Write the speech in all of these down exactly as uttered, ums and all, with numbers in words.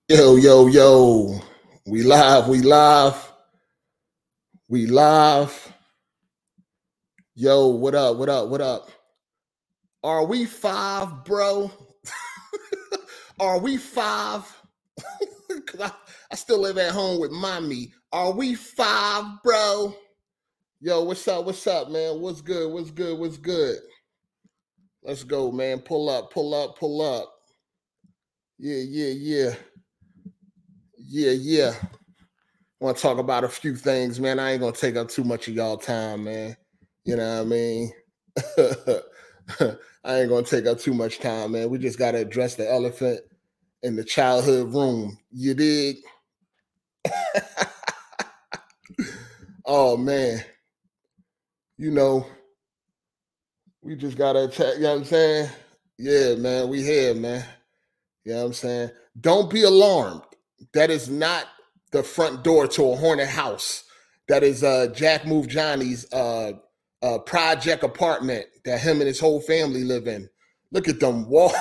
Yo, yo, yo. We live, we live, we live. Yo, what up, what up, what up? Are we five, bro? Are we five? Because I, I still live at home with mommy. Are we five, bro? Yo, what's up, what's up, man? What's good, what's good, what's good? Let's go, man. Pull up, pull up, pull up. Yeah, yeah, yeah. Yeah, yeah. I want to talk about a few things, man. I ain't gonna take up too much of y'all time, man. You know what I mean? I ain't gonna take up too much time, man. We just gotta address the elephant in the childhood room. You dig? Oh man. You know, we just gotta attack, you know what I'm saying? Yeah, man, we here, man. You know what I'm saying? Don't be alarmed. That is not the front door to a haunted house. That is uh Jack Move Johnny's uh uh project apartment that him and his whole family live in. Look at them walls.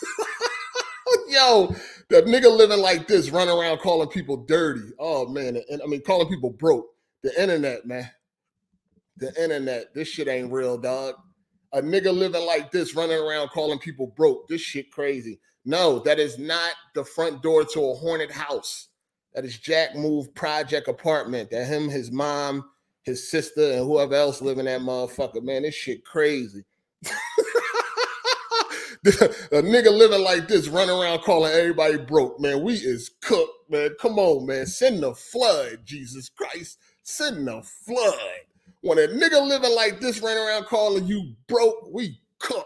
Yo, the nigga living like this, running around calling people dirty. Oh man, and I mean calling people broke. The internet, man. The internet. This shit ain't real, dog. A nigga living like this, running around calling people broke. This shit crazy. No, that is not the front door to a haunted house. That is Jack Move project apartment that him, his mom, his sister, and whoever else live in that motherfucker. Man, this shit crazy. A nigga living like this, running around calling everybody broke. Man, we is cooked, man. Come on, man. Send the flood, Jesus Christ. Send the flood. When a nigga living like this, running around calling you broke, we cooked.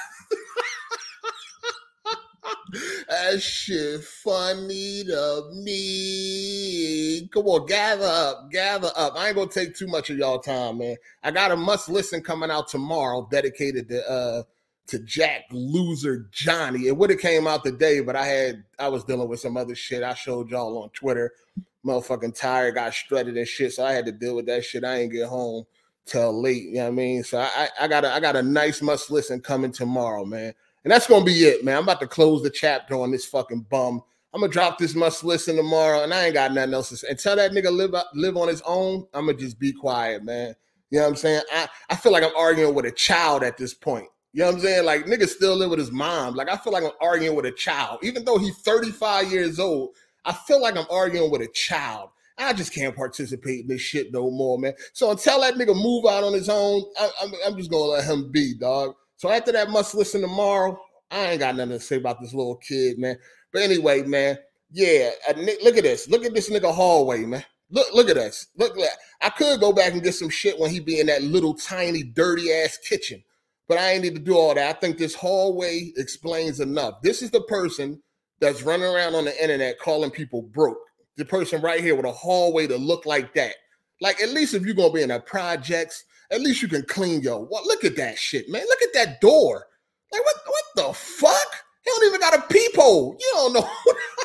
That shit funny to me. Come on, gather up, gather up. I ain't gonna take too much of y'all time, man. I got a must listen coming out tomorrow, dedicated to uh to Jack Loser Johnny. It would have came out today, but I had I was dealing with some other shit. I showed y'all on Twitter. Motherfucking tire got strutted and shit, so I had to deal with that shit. I ain't get home till late. You know what I mean? So I I got a, I got a nice must listen coming tomorrow, man. And that's gonna be it, man. I'm about to close the chapter on this fucking bum. I'm gonna drop this must listen tomorrow, and I ain't got nothing else to say. Until that nigga live live on his own, I'm gonna just be quiet, man. You know what I'm saying? I, I feel like I'm arguing with a child at this point. You know what I'm saying? Like, nigga still live with his mom. Like, I feel like I'm arguing with a child. Even though he's thirty-five years old, I feel like I'm arguing with a child. I just can't participate in this shit no more, man. So until that nigga move out on his own, I, I'm, I'm just gonna let him be, dog. So after that must listen tomorrow, I ain't got nothing to say about this little kid, man. But anyway, man, yeah, look at this. Look at this nigga hallway, man. Look, look at this. Look, I could go back and get some shit when he be in that little tiny dirty ass kitchen, but I ain't need to do all that. I think this hallway explains enough. This is the person that's running around on the internet calling people broke. The person right here with a hallway to look like that. Like, at least if you're gonna be in a projects, at least you can clean your. Well, look at that shit, man. Look at that door. Like, what, what the fuck? He don't even got a peephole. You don't know.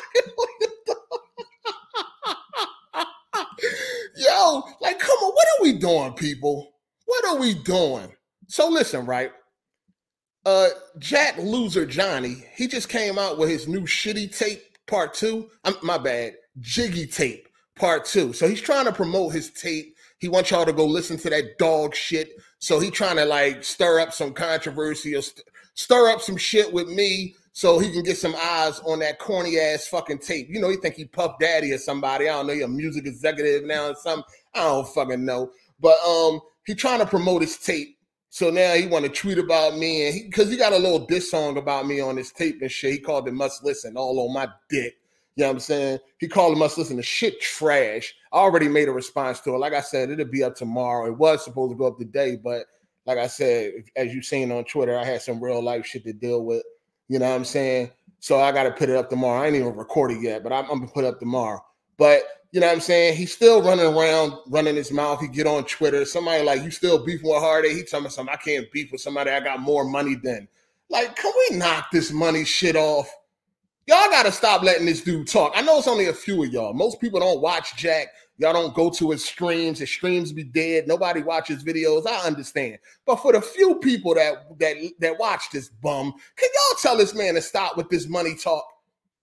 Yo, like, come on. What are we doing, people? What are we doing? So listen, right? Uh, Jack Loser Johnny, he just came out with his new shitty tape part two. I'm, my bad. Jiggy tape part two. So he's trying to promote his tape. He wants y'all to go listen to that dog shit. So he trying to like stir up some controversy or st- stir up some shit with me so he can get some eyes on that corny ass fucking tape. You know, he think he Puff Daddy or somebody. I don't know, he a music executive now or something. I don't fucking know. But um, he trying to promote his tape. So now he want to tweet about me, and because he, he got a little diss song about me on his tape and shit. He called it Must Listen, all on my dick. You know what I'm saying? He called it Must Listen to shit trash. I already made a response to it. Like I said, it'll be up tomorrow. It was supposed to go up today, but like I said, as you've seen on Twitter, I had some real life shit to deal with. You know what I'm saying? So I got to put it up tomorrow. I ain't even recorded yet, but I'm, I'm going to put it up tomorrow. But you know what I'm saying? He's still running around, running his mouth. He get on Twitter. Somebody like, you still beefing with Hardy? He telling me something, I can't beef with somebody I got more money than. Like, can we knock this money shit off? Y'all got to stop letting this dude talk. I know it's only a few of y'all. Most people don't watch Jack. Y'all don't go to his streams. His streams be dead. Nobody watches videos. I understand. But for the few people that that that watch this bum, can y'all tell this man to stop with this money talk?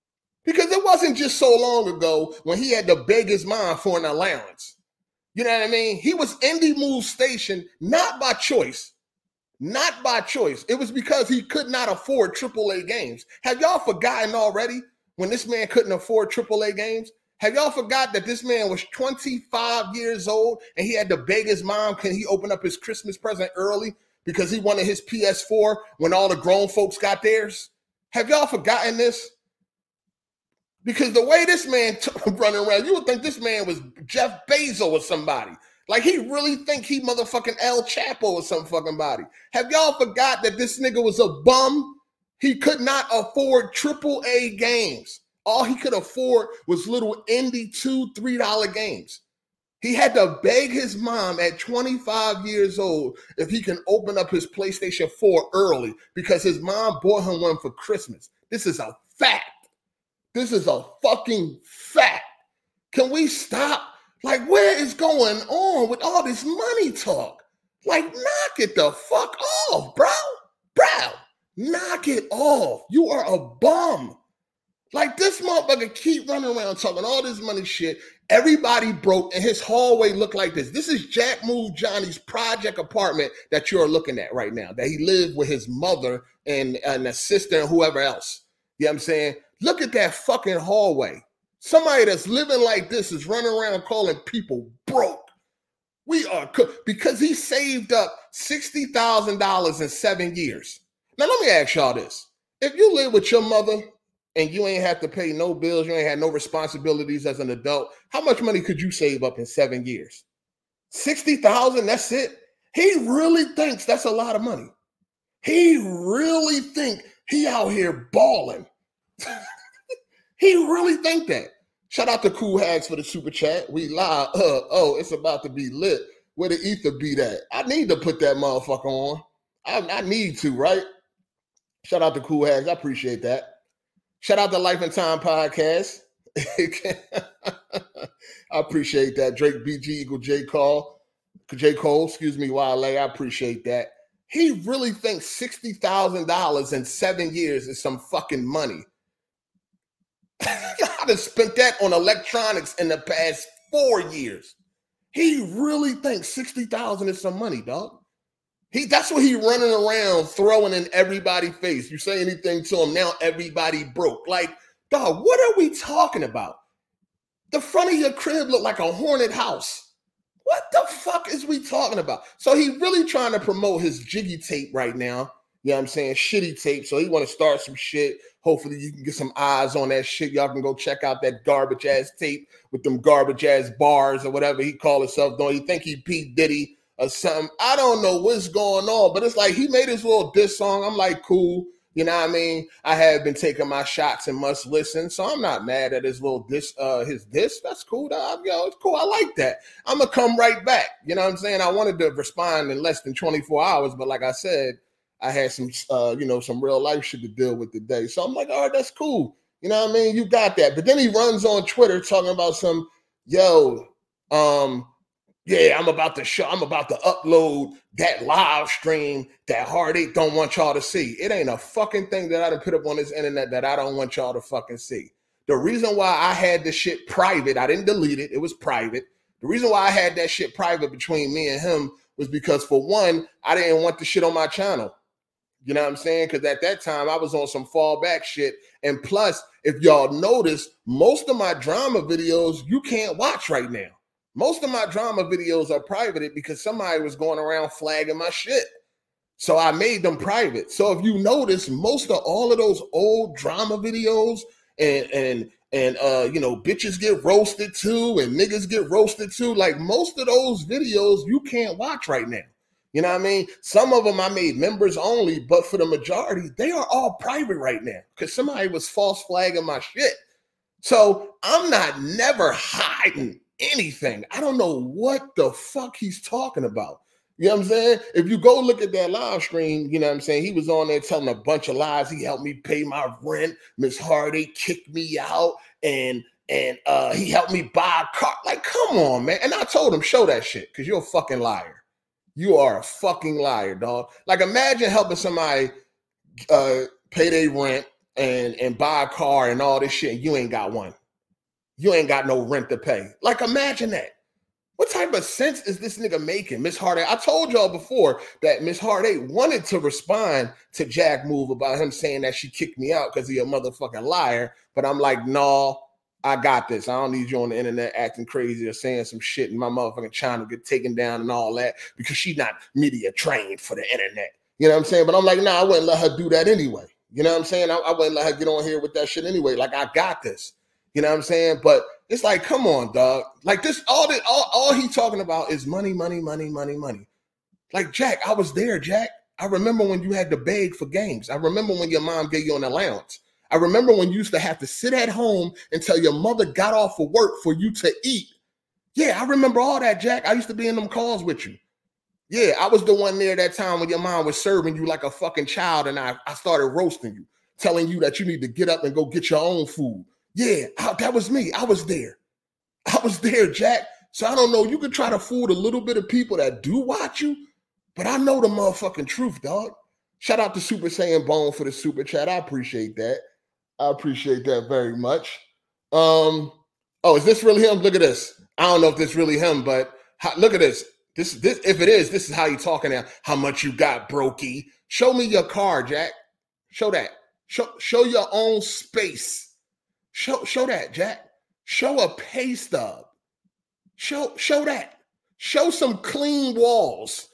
Because it wasn't just so long ago when he had to beg his mom for an allowance. You know what I mean? He was Indie Move Station, not by choice. Not by choice. It was because he could not afford triple A games. Have y'all forgotten already when this man couldn't afford triple A games? Have y'all forgot that this man was twenty-five years old and he had to beg his mom, can he open up his Christmas present early because he wanted his P S four when all the grown folks got theirs? Have y'all forgotten this? Because the way this man t- running around, you would think this man was Jeff Bezos or somebody. Like he really think he motherfucking El Chapo or some fucking body. Have y'all forgot that this nigga was a bum? He could not afford triple A games. All he could afford was little indie two, three dollar games. He had to beg his mom at twenty-five years old if he can open up his PlayStation four early because his mom bought him one for Christmas. This is a fact. This is a fucking fact. Can we stop? Like, where is going on with all this money talk? Like, knock it the fuck off, bro. Bro, knock it off. You are a bum. Like, this motherfucker keep running around talking all this money shit. Everybody broke, and his hallway looked like this. This is Jack Move Johnny's project apartment that you're looking at right now, that he lived with his mother and an assistant and whoever else. You know what I'm saying? Look at that fucking hallway. Somebody that's living like this is running around calling people broke. We are, because he saved up sixty thousand dollars in seven years. Now, let me ask y'all this. If you live with your mother and you ain't have to pay no bills, you ain't had no responsibilities as an adult, how much money could you save up in seven years? sixty thousand dollars, that's it? He really thinks that's a lot of money. He really think he out here balling. He really think that. Shout out to Cool Hags for the super chat. We live. Uh, oh, it's about to be lit. Where the ether be at? I need to put that motherfucker on. I, I need to, right? Shout out to Cool Hags. I appreciate that. Shout out to Life and Time Podcast. I appreciate that. Drake B G equal J. Cole. J. Cole, excuse me, Wale. I appreciate that. He really thinks sixty thousand dollars in seven years is some fucking money. I'd have spent that on electronics in the past four years. He really thinks sixty thousand dollars is some money, dog. He that's what he running around throwing in everybody's face. You say anything to him, now everybody broke. Like, dog, what are we talking about? The front of your crib look like a haunted house. What the fuck is we talking about? So he really trying to promote his jiggy tape right now. You know what I'm saying? Shitty tape. So he want to start some shit. Hopefully you can get some eyes on that shit. Y'all can go check out that garbage ass tape with them garbage ass bars or whatever he call himself. Don't you think he P. Diddy or something? I don't know what's going on, but it's like he made his little diss song. I'm like, cool. You know what I mean? I have been taking my shots and must listen. So I'm not mad at his little diss, uh, his diss. That's cool. Dog. Yo, it's cool. I like that. I'm going to come right back. You know what I'm saying? I wanted to respond in less than twenty-four hours, but like I said, I had some, uh, you know, some real life shit to deal with today. So I'm like, all right, that's cool. You know what I mean? You got that. But then he runs on Twitter talking about some, yo, um, yeah, I'm about to show, I'm about to upload that live stream that Heartache don't want y'all to see. It ain't a fucking thing that I done put up on this internet that I don't want y'all to fucking see. The reason why I had this shit private, I didn't delete it. It was private. The reason why I had that shit private between me and him was because, for one, I didn't want the shit on my channel. You know what I'm saying? Because at that time, I was on some fallback shit. And plus, if y'all notice, most of my drama videos you can't watch right now. Most of my drama videos are privated because somebody was going around flagging my shit. So I made them private. So if you notice, most of all of those old drama videos and, and, and uh, you know, bitches get roasted too and niggas get roasted too, like most of those videos you can't watch right now. You know what I mean? Some of them I made members only, but for the majority, they are all private right now because somebody was false flagging my shit. So I'm not never hiding anything. I don't know what the fuck he's talking about. You know what I'm saying? If you go look at that live stream, you know what I'm saying? He was on there telling a bunch of lies. He helped me pay my rent. Miss Hardy kicked me out and and uh, he helped me buy a car. Like, come on, man. And I told him, show that shit because you're a fucking liar. You are a fucking liar, dog. Like, imagine helping somebody uh, pay their rent, and, and buy a car and all this shit, and you ain't got one. You ain't got no rent to pay. Like, imagine that. What type of sense is this nigga making, Miss Hardaway? I told y'all before that Miss Hardaway wanted to respond to Jack move about him saying that she kicked me out because he a motherfucking liar. But I'm like, no, I got this. I don't need you on the internet acting crazy or saying some shit and my motherfucking channel get taken down and all that because she's not media trained for the internet. You know what I'm saying? But I'm like, nah, I wouldn't let her do that anyway. You know what I'm saying? I, I wouldn't let her get on here with that shit anyway. Like, I got this. You know what I'm saying? But it's like, come on, dog. Like this, all that, all, all he talking about is money, money, money, money, money. Like, Jack, I was there, Jack. I remember when you had to beg for games. I remember when your mom gave you an allowance. I remember when you used to have to sit at home until your mother got off of work for you to eat. Yeah, I remember all that, Jack. I used to be in them calls with you. Yeah, I was the one there that time when your mom was serving you like a fucking child and I, I started roasting you, telling you that you need to get up and go get your own food. Yeah, I, that was me. I was there. I was there, Jack. So I don't know. You could try to fool the little bit of people that do watch you, but I know the motherfucking truth, dog. Shout out to Super Saiyan Bone for the super chat. I appreciate that. I appreciate that very much. Um, oh, is this really him? Look at this. I don't know if this really him, but how, look at this. This, this. If it is, this is how you talking now. How much you got, brokey? Show me your car, Jack. Show that. Show, show your own space. Show, show that, Jack. Show a pay stub. Show, show that. Show some clean walls.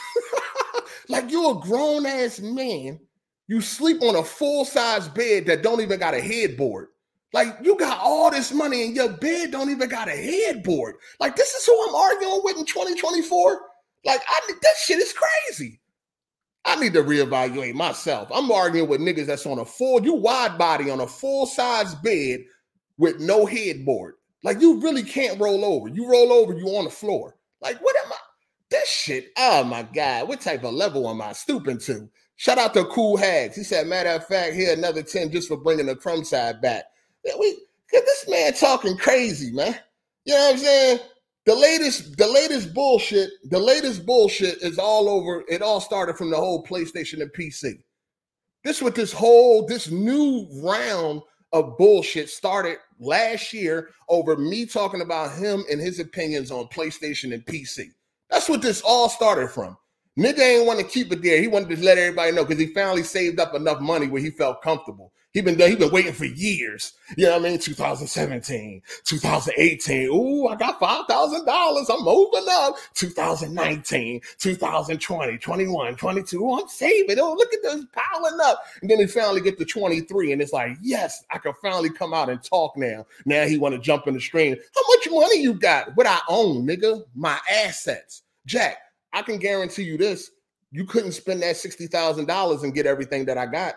Like you're a grown-ass man. You sleep on a full-size bed that don't even got a headboard. Like you got all this money and your bed don't even got a headboard. Like this is who I'm arguing with in twenty twenty-four. Like I, that shit is crazy. I need to reevaluate myself. I'm arguing with niggas that's on a full, you wide body on a full-size bed with no headboard. Like, you really can't roll over. You roll over, you on the floor. Like, what am I? This shit, oh my God, what type of level am I stooping to? Shout out to Cool Hags. He said, matter of fact, here another ten just for bringing the crumb side back. Yeah, we, this man talking crazy, man. You know what I'm saying? The latest, the latest bullshit, the latest bullshit is all over. It all started from the whole PlayStation and P C. This with this whole, this new round of bullshit started last year over me talking about him and his opinions on PlayStation and P C. That's what this all started from. Nigga ain't want to keep it there. He wanted to let everybody know because he finally saved up enough money where he felt comfortable. He been he been waiting for years. You know what I mean? two thousand seventeen, two thousand eighteen. Ooh, I got five thousand dollars. I'm moving up. two thousand nineteen, two thousand twenty, twenty-one, twenty-two. Oh, I'm saving. Oh, look at this piling up. And then he finally get to twenty-three. And it's like, yes, I can finally come out and talk now. Now he want to jump in the stream. How much money you got? What I own, nigga? My assets. Jack, I can guarantee you this. You couldn't spend that sixty thousand dollars and get everything that I got.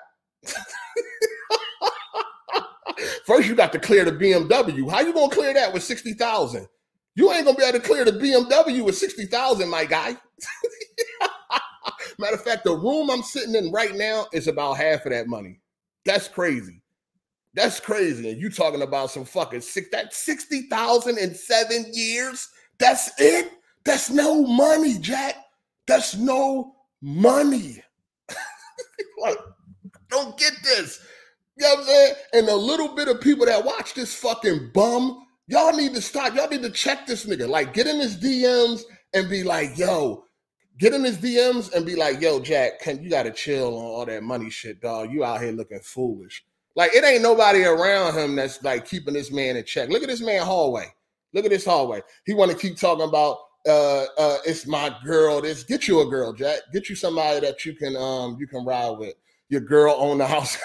First, you got to clear the B M W. How you going to clear that with sixty thousand dollars? You ain't going to be able to clear the B M W with sixty thousand dollars, my guy. Matter of fact, the room I'm sitting in right now is about half of that money. That's crazy. That's crazy. And you talking about some fucking six, that's sixty thousand dollars in seven years? That's it? That's no money, Jack. That's no money. Like, don't get this. You know what I'm saying? And a little bit of people that watch this fucking bum, y'all need to stop. Y'all need to check this nigga. Like, get in his D Ms and be like, yo, get in his D Ms and be like, yo, Jack, can you got to chill on all that money shit, dog. You out here looking foolish. Like, it ain't nobody around him that's, like, keeping this man in check. Look at this man hallway. Look at this hallway. He want to keep talking about, uh, uh, it's my girl. This Get you a girl, Jack. Get you somebody that you can, um, you can ride with. Your girl own the house.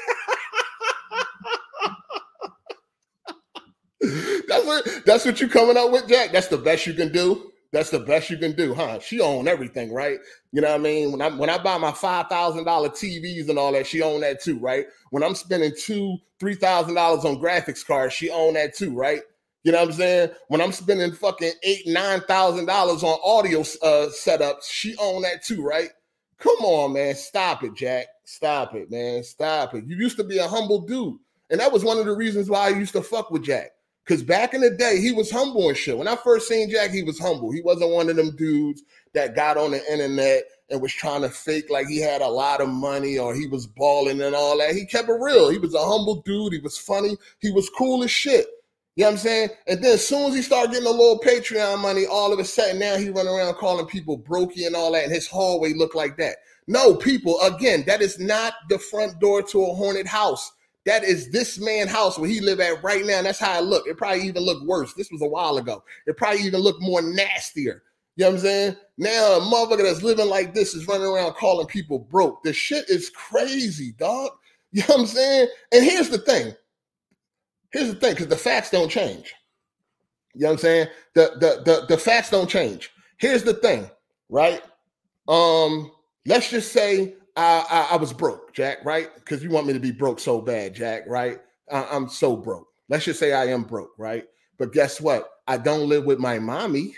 That's what that's what you coming up with, Jack. That's the best you can do. That's the best you can do, huh? She own everything, right? You know what I mean? When I when I buy my five thousand dollar T Vs and all that, she own that too, right? When I'm spending two, three thousand dollars on graphics cards, she own that too, right? You know what I'm saying? When I'm spending fucking eight, nine thousand dollars on audio uh, setups, she own that too, right? Come on, man. Stop it, Jack. Stop it, man. Stop it. You used to be a humble dude. And that was one of the reasons why I used to fuck with Jack. Because back in the day, he was humble and shit. When I first seen Jack, he was humble. He wasn't one of them dudes that got on the internet and was trying to fake like he had a lot of money or he was balling and all that. He kept it real. He was a humble dude. He was funny. He was cool as shit. You know what I'm saying? And then as soon as he started getting a little Patreon money, all of a sudden now he run around calling people brokey and all that, and his hallway looked like that. No, people, again, that is not the front door to a haunted house. That is this man's house where he live at right now. And that's how it look. It probably even looked worse. This was a while ago. It probably even looked more nastier. You know what I'm saying? Now a motherfucker that's living like this is running around calling people broke. The shit is crazy, dog. You know what I'm saying? And here's the thing. Here's the thing, because the facts don't change. You know what I'm saying? The, the, the, the facts don't change. Here's the thing, right? Um, let's just say I, I, I was broke, Jack, right? Because you want me to be broke so bad, Jack, right? I, I'm so broke. Let's just say I am broke, right? But guess what? I don't live with my mommy.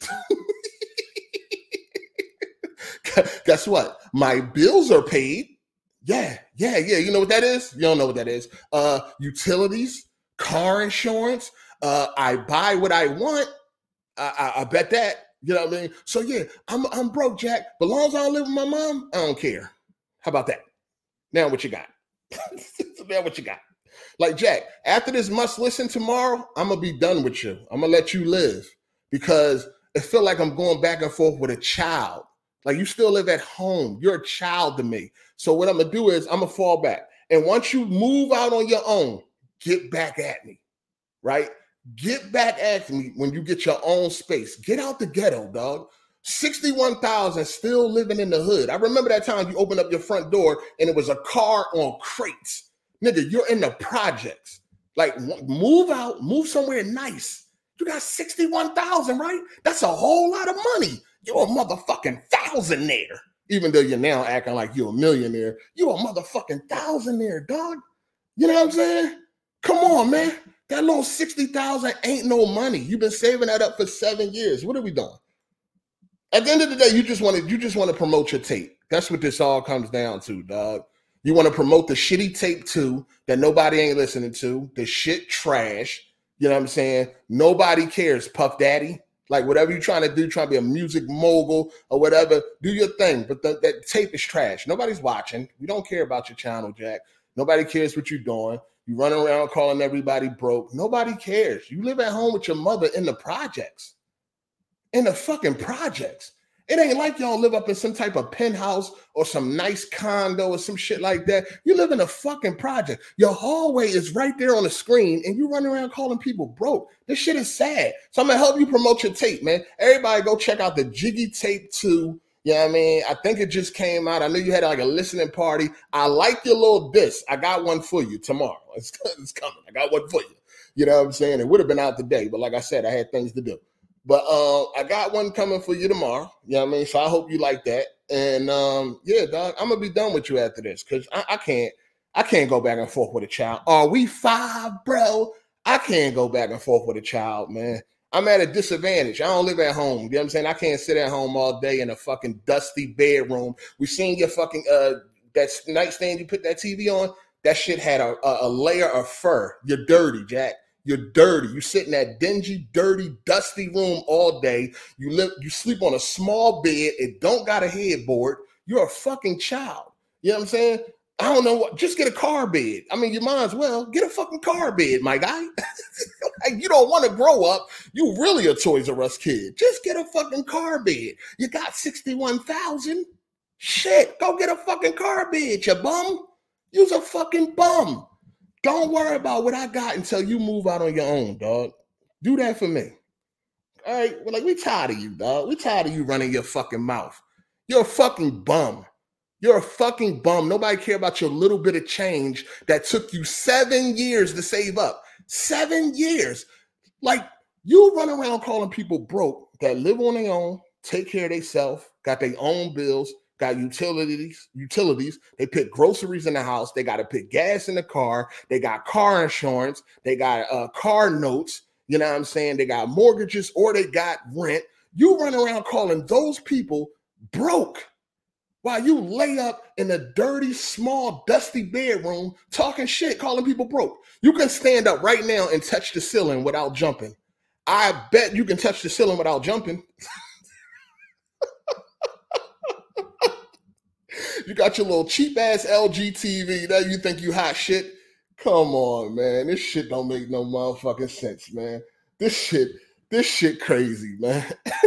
Guess what? My bills are paid. Yeah, yeah, yeah. You know what that is? You don't know what that is. Uh, utilities, car insurance. Uh, I buy what I want. I, I, I bet that. You know what I mean? So yeah, I'm I'm broke, Jack. But as long as I don't live with my mom, I don't care. How about that? Now what you got? Now what you got? Like, Jack, after this must listen tomorrow, I'm gonna be done with you. I'm gonna let you live because it feel like I'm going back and forth with a child. Like, you still live at home. You're a child to me. So what I'm gonna do is I'm gonna fall back. And once you move out on your own, get back at me, right? Get back at me when you get your own space. Get out the ghetto, dog. sixty-one thousand still living in the hood. I remember that time you opened up your front door and it was a car on crates. Nigga, you're in the projects. Like, move out, move somewhere nice. You got sixty-one thousand, right? That's a whole lot of money. You're a motherfucking thousandaire. Even though you're now acting like you're a millionaire, you're a motherfucking thousandaire, dog. You know what I'm saying? Come on, man. That little sixty thousand ain't no money. You've been saving that up for seven years. What are we doing? At the end of the day, you just want to you just want to promote your tape. That's what this all comes down to, dog. You want to promote the shitty tape too that nobody ain't listening to. The shit trash. You know what I'm saying? Nobody cares, Puff Daddy. Like, whatever you're trying to do, trying to be a music mogul or whatever, do your thing. But the, that tape is trash. Nobody's watching. We don't care about your channel, Jack. Nobody cares what you're doing. You run around calling everybody broke. Nobody cares. You live at home with your mother in the projects. In the fucking projects. It ain't like y'all live up in some type of penthouse or some nice condo or some shit like that. You live in a fucking project. Your hallway is right there on the screen and you run around calling people broke. This shit is sad. So I'm going to help you promote your tape, man. Everybody go check out the Jiggy Tape two. You know what I mean? I think it just came out. I knew you had like a listening party. I like your little disc. I got one for you tomorrow. It's, it's coming. I got one for you. You know what I'm saying? It would have been out today, but like I said, I had things to do. But uh, I got one coming for you tomorrow. You know what I mean? So I hope you like that. And um, yeah, dog, I'm gonna be done with you after this because I, I can't, I can't go back and forth with a child. Are we five, bro? I can't go back and forth with a child, man. I'm at a disadvantage. I don't live at home. You know what I'm saying? I can't sit at home all day in a fucking dusty bedroom. We seen your fucking uh that nightstand you put that T V on. That shit had a, a, a layer of fur. You're dirty, Jack. You're dirty. You sit in that dingy, dirty, dusty room all day. You live, you sleep on a small bed. It don't got a headboard. You're a fucking child. You know what I'm saying? I don't know what. Just get a car bed. I mean, you might as well get a fucking car bed, my guy. Like, you don't want to grow up. You really a Toys R Us kid. Just get a fucking car bed. You got sixty-one thousand. Shit, go get a fucking car bed, you bum. You's a fucking bum. Don't worry about what I got until you move out on your own, dog. Do that for me. All right? We're like, we tired of you, dog. We tired of you running your fucking mouth. You're a fucking bum. You're a fucking bum. Nobody care about your little bit of change that took you seven years to save up. Seven years. Like, you run around calling people broke that live on their own, take care of themselves, got their own bills, got utilities, utilities. They put groceries in the house. They got to put gas in the car. They got car insurance. They got uh, car notes. You know what I'm saying? They got mortgages or they got rent. You run around calling those people broke. while you lay up in a dirty, small, dusty bedroom talking shit, calling people broke. You can stand up right now and touch the ceiling without jumping. I bet you can touch the ceiling without jumping. You got your little cheap ass L G T V that you think you hot shit. Come on, man. This shit don't make no motherfucking sense, man. This shit, this shit crazy, man.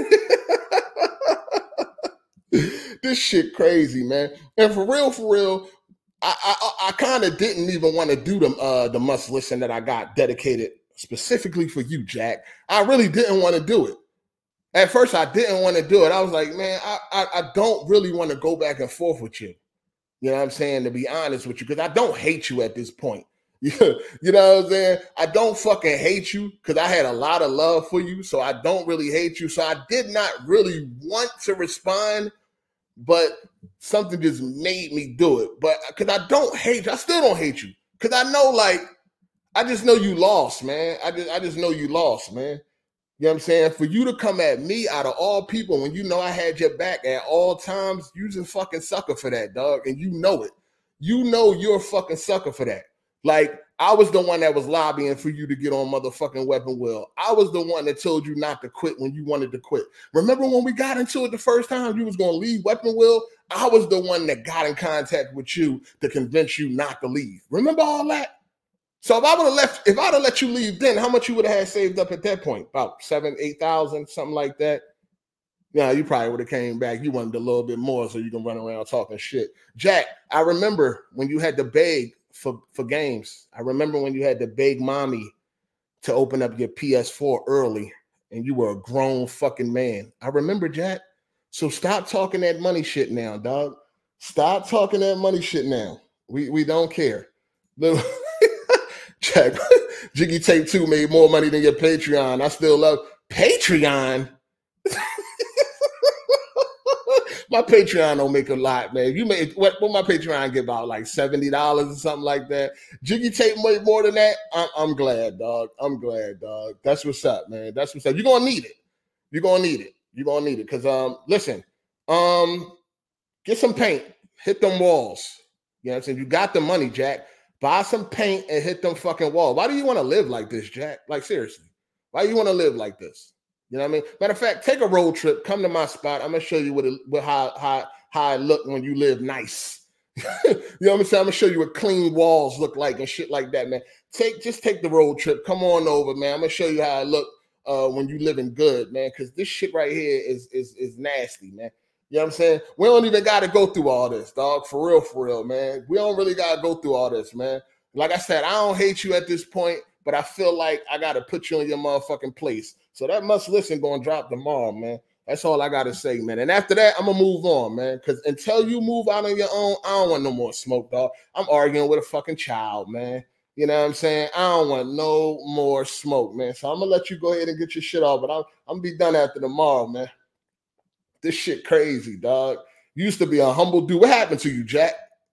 This shit crazy, man. And for real, for real, I I, I kind of didn't even want to do the uh, the must listen that I got dedicated specifically for you, Jack. I really didn't want to do it. At first, I didn't want to do it. I was like, man, I, I, I don't really want to go back and forth with you. You know what I'm saying? To be honest with you, because I don't hate you at this point. You know what I'm saying? I don't fucking hate you because I had a lot of love for you. So I don't really hate you. So I did not really want to respond, but something just made me do it. But because I don't hate you, I still don't hate you. Because I know, like, I just know you lost, man. I just, I just know you lost, man. You know what I'm saying? For you to come at me out of all people when you know I had your back at all times, you just fucking sucker for that, dog. And you know it. You know you're a fucking sucker for that. Like, I was the one that was lobbying for you to get on motherfucking Weapon Wheel. I was the one that told you not to quit when you wanted to quit. Remember when we got into it the first time, you was going to leave Weapon Wheel? I was the one that got in contact with you to convince you not to leave. Remember all that? So if I would have left, if I'd have let you leave then, how much you would have had saved up at that point? About seven, eight thousand, something like that. Yeah, you probably would have came back. You wanted a little bit more so you can run around talking shit. Jack, I remember when you had to beg for, for games. I remember when you had to beg mommy to open up your P S four early and you were a grown fucking man. I remember, Jack. So stop talking that money shit now, dog. Stop talking that money shit now. We we don't care. Little Jack, Jiggy Tape two made more money than your Patreon. I still love Patreon. My Patreon don't make a lot, man. You made what? What my Patreon get about like seventy dollars or something like that. Jiggy Tape made more than that. I'm, I'm glad, dog. I'm glad, dog. That's what's up, man. That's what's up. You're gonna need it. You're gonna need it. You're gonna need it. Cause um, listen, um, get some paint, hit them walls. You know what I'm saying? You got the money, Jack. Buy some paint and hit them fucking walls. Why do you want to live like this, Jack? Like, seriously. Why do you want to live like this? You know what I mean? Matter of fact, take a road trip. Come to my spot. I'm going to show you what, it, what how, how, how I look when you live nice. You know what I'm saying? I'm going to show you what clean walls look like and shit like that, man. Take Just take the road trip. Come on over, man. I'm going to show you how I look uh, when you living good, man, because this shit right here is, is, is nasty, man. You know what I'm saying? We don't even got to go through all this, dog. For real, for real, man. We don't really got to go through all this, man. Like I said, I don't hate you at this point, but I feel like I got to put you in your motherfucking place. So that must listen going to drop tomorrow, man. That's all I got to say, man. And after that, I'm going to move on, man. Because until you move out on your own, I don't want no more smoke, dog. I'm arguing with a fucking child, man. You know what I'm saying? I don't want no more smoke, man. So I'm going to let you go ahead and get your shit off, but I'm, I'm going to be done after tomorrow, man. This shit crazy, dog. You used to be a humble dude. What happened to you, Jack?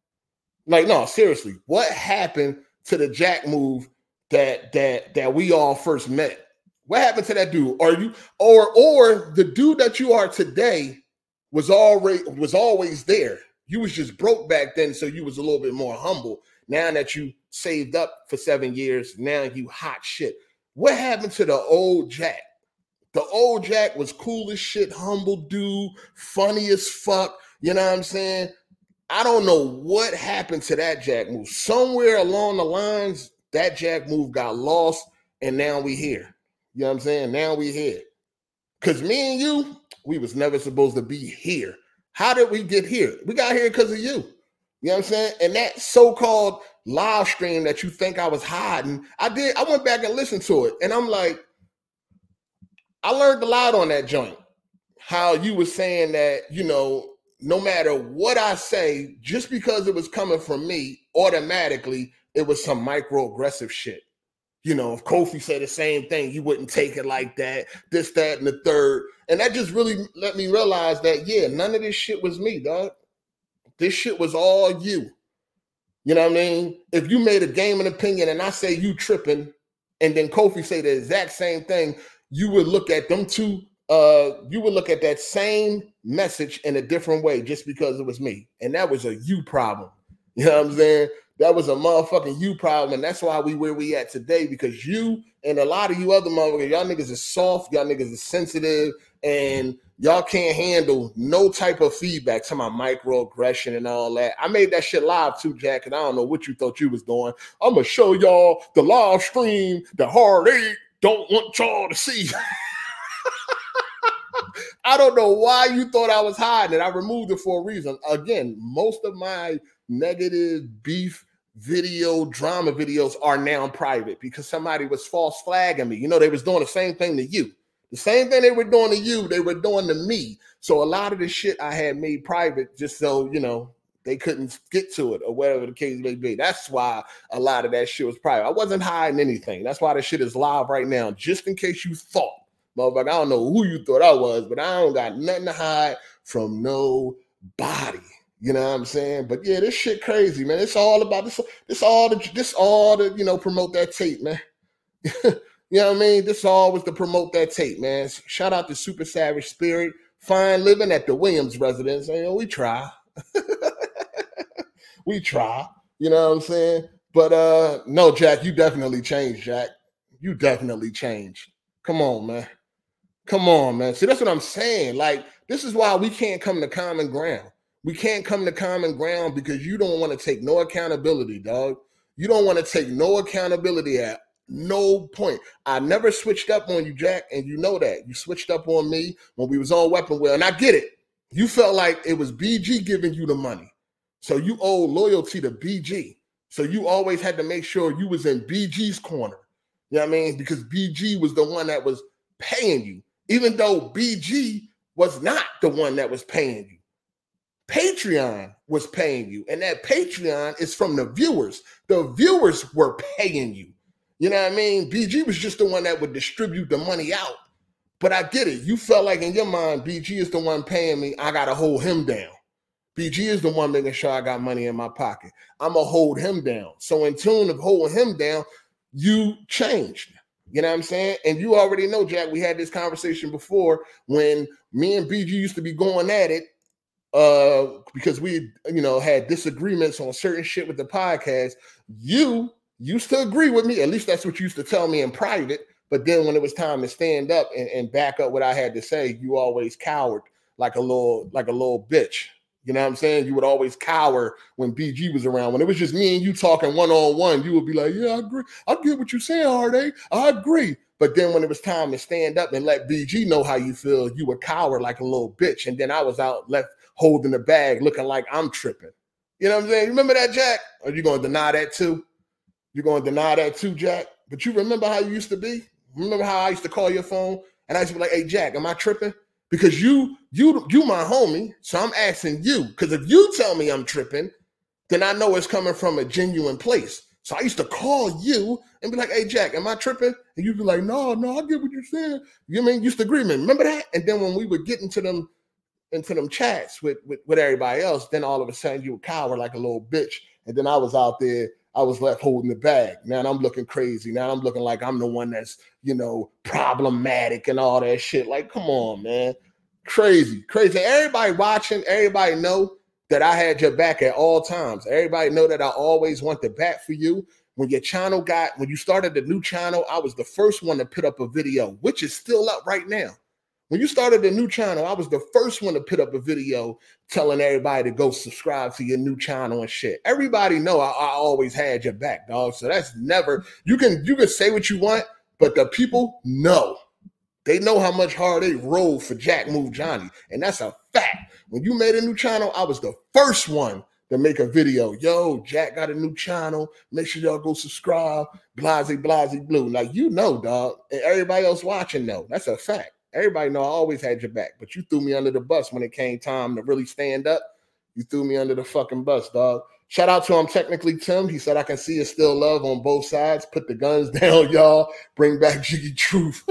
Like, no, seriously. What happened to the Jack move that that that we all first met? What happened to that dude? Are you or or the dude that you are today was already was always there? You was just broke back then, so you was a little bit more humble. Now that you saved up for seven years, now you hot shit. What happened to the old Jack? The old Jack was cool as shit, humble dude, funny as fuck. You know what I'm saying? I don't know what happened to that Jack move. Somewhere along the lines, that Jack move got lost, and now we here. You know what I'm saying? Now we here. Because me and you, we was never supposed to be here. How did we get here? We got here because of you. You know what I'm saying? And that so-called live stream that you think I was hiding, I did. I went back and listened to it, and I'm like, I learned a lot on that joint. How you were saying that, you know, no matter what I say, just because it was coming from me, automatically it was some microaggressive shit. You know, if Kofi said the same thing, you wouldn't take it like that, this, that, and the third. And that just really let me realize that, yeah, none of this shit was me, dog. This shit was all you. You know what I mean? If you made a gaming opinion and I say you tripping, and then Kofi say the exact same thing, you would look at them two uh, you would look at that same message in a different way just because it was me. And that was a you problem. You know what I'm saying? That was a motherfucking you problem. And that's why we where we at today, because you and a lot of you other motherfuckers, y'all niggas is soft, y'all niggas is sensitive, and y'all can't handle no type of feedback. Talking about microaggression and all that. I made that shit live too, Jack, and I don't know what you thought you was doing. I'm going to show y'all the live stream, the heartache, don't want y'all to see. I don't know why you thought I was hiding it. I removed it for a reason. Again, most of my negative beef video drama videos are now private because somebody was false flagging me. You know, they was doing the same thing to you. The same thing they were doing to you, they were doing to me. So a lot of the shit I had made private just so, you know, they couldn't get to it or whatever the case may be. That's why a lot of that shit was private. I wasn't hiding anything. That's why the shit is live right now, just in case you thought. Motherfucker, I don't know who you thought I was, but I don't got nothing to hide from nobody. You know what I'm saying? But yeah, this shit crazy, man. It's all about this. This all the this all to, you know, promote that tape, man. You know what I mean? This all was to promote that tape, man. Shout out to Super Savage Spirit. Fine living at the Williams residence. You know, we try. we try. You know what I'm saying? But uh no, Jack, you definitely changed, Jack. You definitely changed. Come on, man. Come on, man. See, that's what I'm saying. Like, this is why we can't come to common ground. We can't come to common ground because you don't want to take no accountability, dog. You don't want to take no accountability at no point. I never switched up on you, Jack, and you know that. You switched up on me when we was on Weapon Wheel, and I get it. You felt like it was B G giving you the money. So you owe loyalty to B G. So you always had to make sure you was in B G's corner. You know what I mean? Because B G was the one that was paying you, even though B G was not the one that was paying you. Patreon was paying you, and that Patreon is from the viewers. The viewers were paying you. You know what I mean? B G was just the one that would distribute the money out. But I get it. You felt like in your mind, B G is the one paying me. I got to hold him down. B G is the one making sure I got money in my pocket. I'm going to hold him down. So in tune of holding him down, you changed. You know what I'm saying? And you already know, Jack, we had this conversation before when me and B G used to be going at it uh, because we, you know, had disagreements on certain shit with the podcast. You used to agree with me. At least that's what you used to tell me in private. But then when it was time to stand up and, and back up what I had to say, you always cowered like a little, like a little bitch. You know what I'm saying? You would always cower when B G was around. When it was just me and you talking one-on-one, you would be like, yeah, I agree. I get what you're saying, Heartache. I agree. But then when it was time to stand up and let B G know how you feel, you would cower like a little bitch. And then I was out left holding the bag looking like I'm tripping. You know what I'm saying? Remember that, Jack? Or you going to deny that too? You're going to deny that too, Jack? But you remember how you used to be? Remember how I used to call your phone? And I used to be like, hey, Jack, am I tripping? Because you, you, you my homie, so I'm asking you. Because if you tell me I'm tripping, then I know it's coming from a genuine place. So I used to call you and be like, hey, Jack, am I tripping? And you'd be like, no, no, I get what you're saying. You know what I mean? Used to agree, man. Remember that? And then when we would get into them, into them chats with, with, with everybody else, then all of a sudden you would cower like a little bitch. And then I was out there, I was left holding the bag. Now I'm looking crazy. Now I'm looking like I'm the one that's, you know, problematic and all that shit. Like, come on, man. Crazy, crazy. Everybody watching, everybody know that I had your back at all times. Everybody know that I always want the back for you. When your channel got, when you started the new channel, I was the first one to put up a video, which is still up right now. When you started the new channel, I was the first one to put up a video telling everybody to go subscribe to your new channel and shit. Everybody know I, I always had your back, dog. So that's never, you can, you can say what you want, but the people know. They know how much hard they rolled for Jack Move Johnny. And that's a fact. When you made a new channel, I was the first one to make a video. Yo, Jack got a new channel. Make sure y'all go subscribe. Blase, blase, blue. Like, you know, dog. And everybody else watching know. That's a fact. Everybody know I always had your back. But you threw me under the bus when it came time to really stand up. You threw me under the fucking bus, dog. Shout out to him, technically, Tim. He said, I can see it's still love on both sides. Put the guns down, y'all. Bring back Jiggy Truth.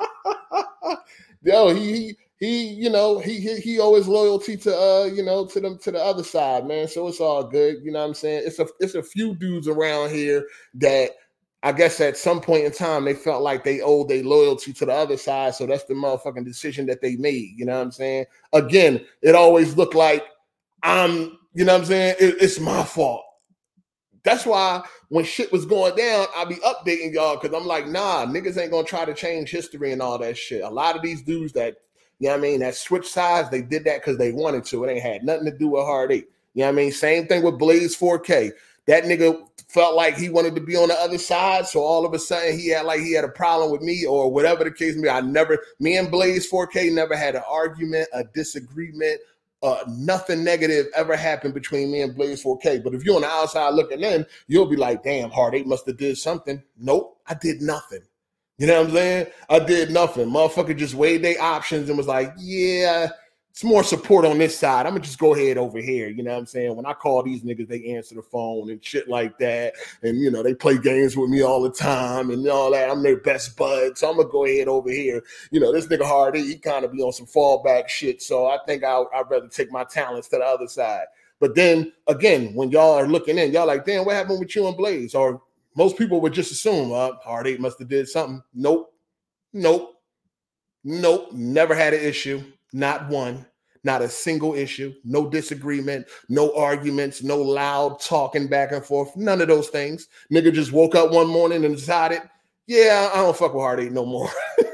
Yo, he, he, he, you know, he, he, he owes loyalty to, uh, you know, to them, to the other side, man. So it's all good. You know what I'm saying? It's a, it's a few dudes around here that I guess at some point in time, they felt like they owed their loyalty to the other side. So that's the motherfucking decision that they made. You know what I'm saying? Again, it always looked like I'm, you know what I'm saying? It, it's my fault. That's why when shit was going down, I be updating y'all because I'm like, nah, niggas ain't gonna try to change history and all that shit. A lot of these dudes that, you know what I mean, that switch sides, they did that because they wanted to. It ain't had nothing to do with Hard Eight. You know what I mean? Same thing with Blaze four K. That nigga felt like he wanted to be on the other side, so all of a sudden he had like he had a problem with me or whatever the case may be. I never, me and Blaze four K never had an argument, a disagreement. Uh, nothing negative ever happened between me and Blaze four K. But if you're on the outside looking in, you'll be like, damn, Hard Eight must have did something. Nope, I did nothing. You know what I'm saying? I did nothing. Motherfucker just weighed their options and was like, yeah, it's more support on this side. I'm going to just go ahead over here. You know what I'm saying? When I call these niggas, they answer the phone and shit like that. And, you know, they play games with me all the time and all that. I'm their best bud. So I'm going to go ahead over here. You know, this nigga Hard Eight, he kind of be on some fallback shit. So I think I'll, I'd rather take my talents to the other side. But then, again, when y'all are looking in, y'all like, damn, what happened with you and Blaze? Or most people would just assume, uh, Hard Eight must have did something. Nope. Nope. Nope. Never had an issue. Not one, not a single issue, no disagreement, no arguments, no loud talking back and forth, none of those things. Nigga just woke up one morning and decided, yeah, I don't fuck with Hard Eight no more.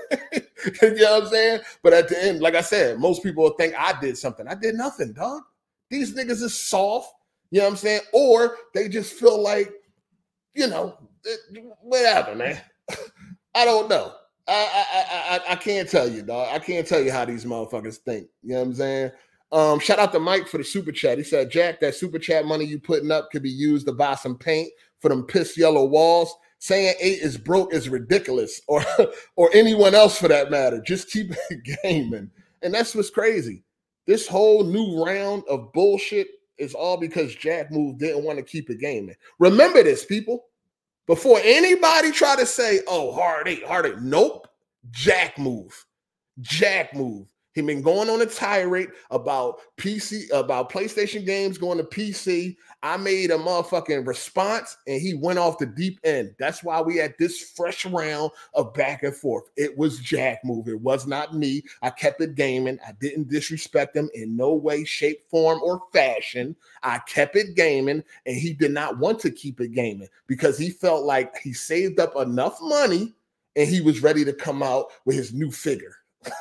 You know what I'm saying? But at the end, like I said, most people will think I did something. I did nothing, dog. These niggas is soft, you know what I'm saying? Or they just feel like, you know, whatever, man. I don't know. I, I I I can't tell you, dog. I can't tell you how these motherfuckers think. You know what I'm saying? Um, shout out to Mike for the super chat. He said, Jack, that super chat money you putting up could be used to buy some paint for them piss yellow walls. Saying eight is broke is ridiculous, or or anyone else for that matter. Just keep it gaming. And that's what's crazy. This whole new round of bullshit is all because Jack Move didn't want to keep it gaming. Remember this, people. Before anybody try to say, oh, Hard Eight, Hard Eight. Nope. Jack Move. Jack Move. He been going on a tirade about P C, about PlayStation games going to P C. I made a motherfucking response and he went off the deep end. That's why we had this fresh round of back and forth. It was Jack Move. It was not me. I kept it gaming. I didn't disrespect him in no way, shape, form, or fashion. I kept it gaming and he did not want to keep it gaming because he felt like he saved up enough money and he was ready to come out with his new figure.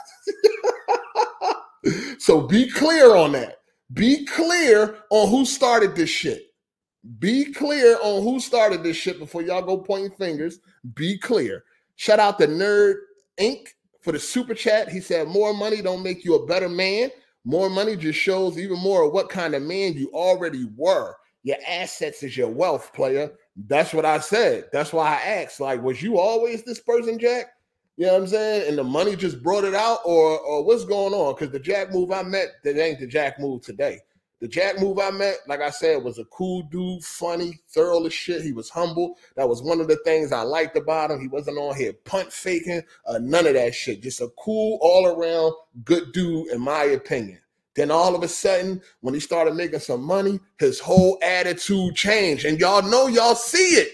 So be clear on that. Be clear on who started this shit. Be clear on who started this shit before y'all go pointing fingers. Be clear. Shout out to Nerd Incorporated for the super chat. He said, more money don't make you a better man. More money just shows even more of what kind of man you already were. Your assets is your wealth, player. That's what I said. That's why I asked, like, was you always this person, Jack? You know what I'm saying? And the money just brought it out, or or what's going on? Because the Jack Move I met, that ain't the Jack Move today. The Jack Move I met, like I said, was a cool dude, funny, thorough as shit. He was humble. That was one of the things I liked about him. He wasn't on here punt faking, uh, none of that shit. Just a cool, all-around good dude, in my opinion. Then all of a sudden, when he started making some money, his whole attitude changed. And y'all know, y'all see it.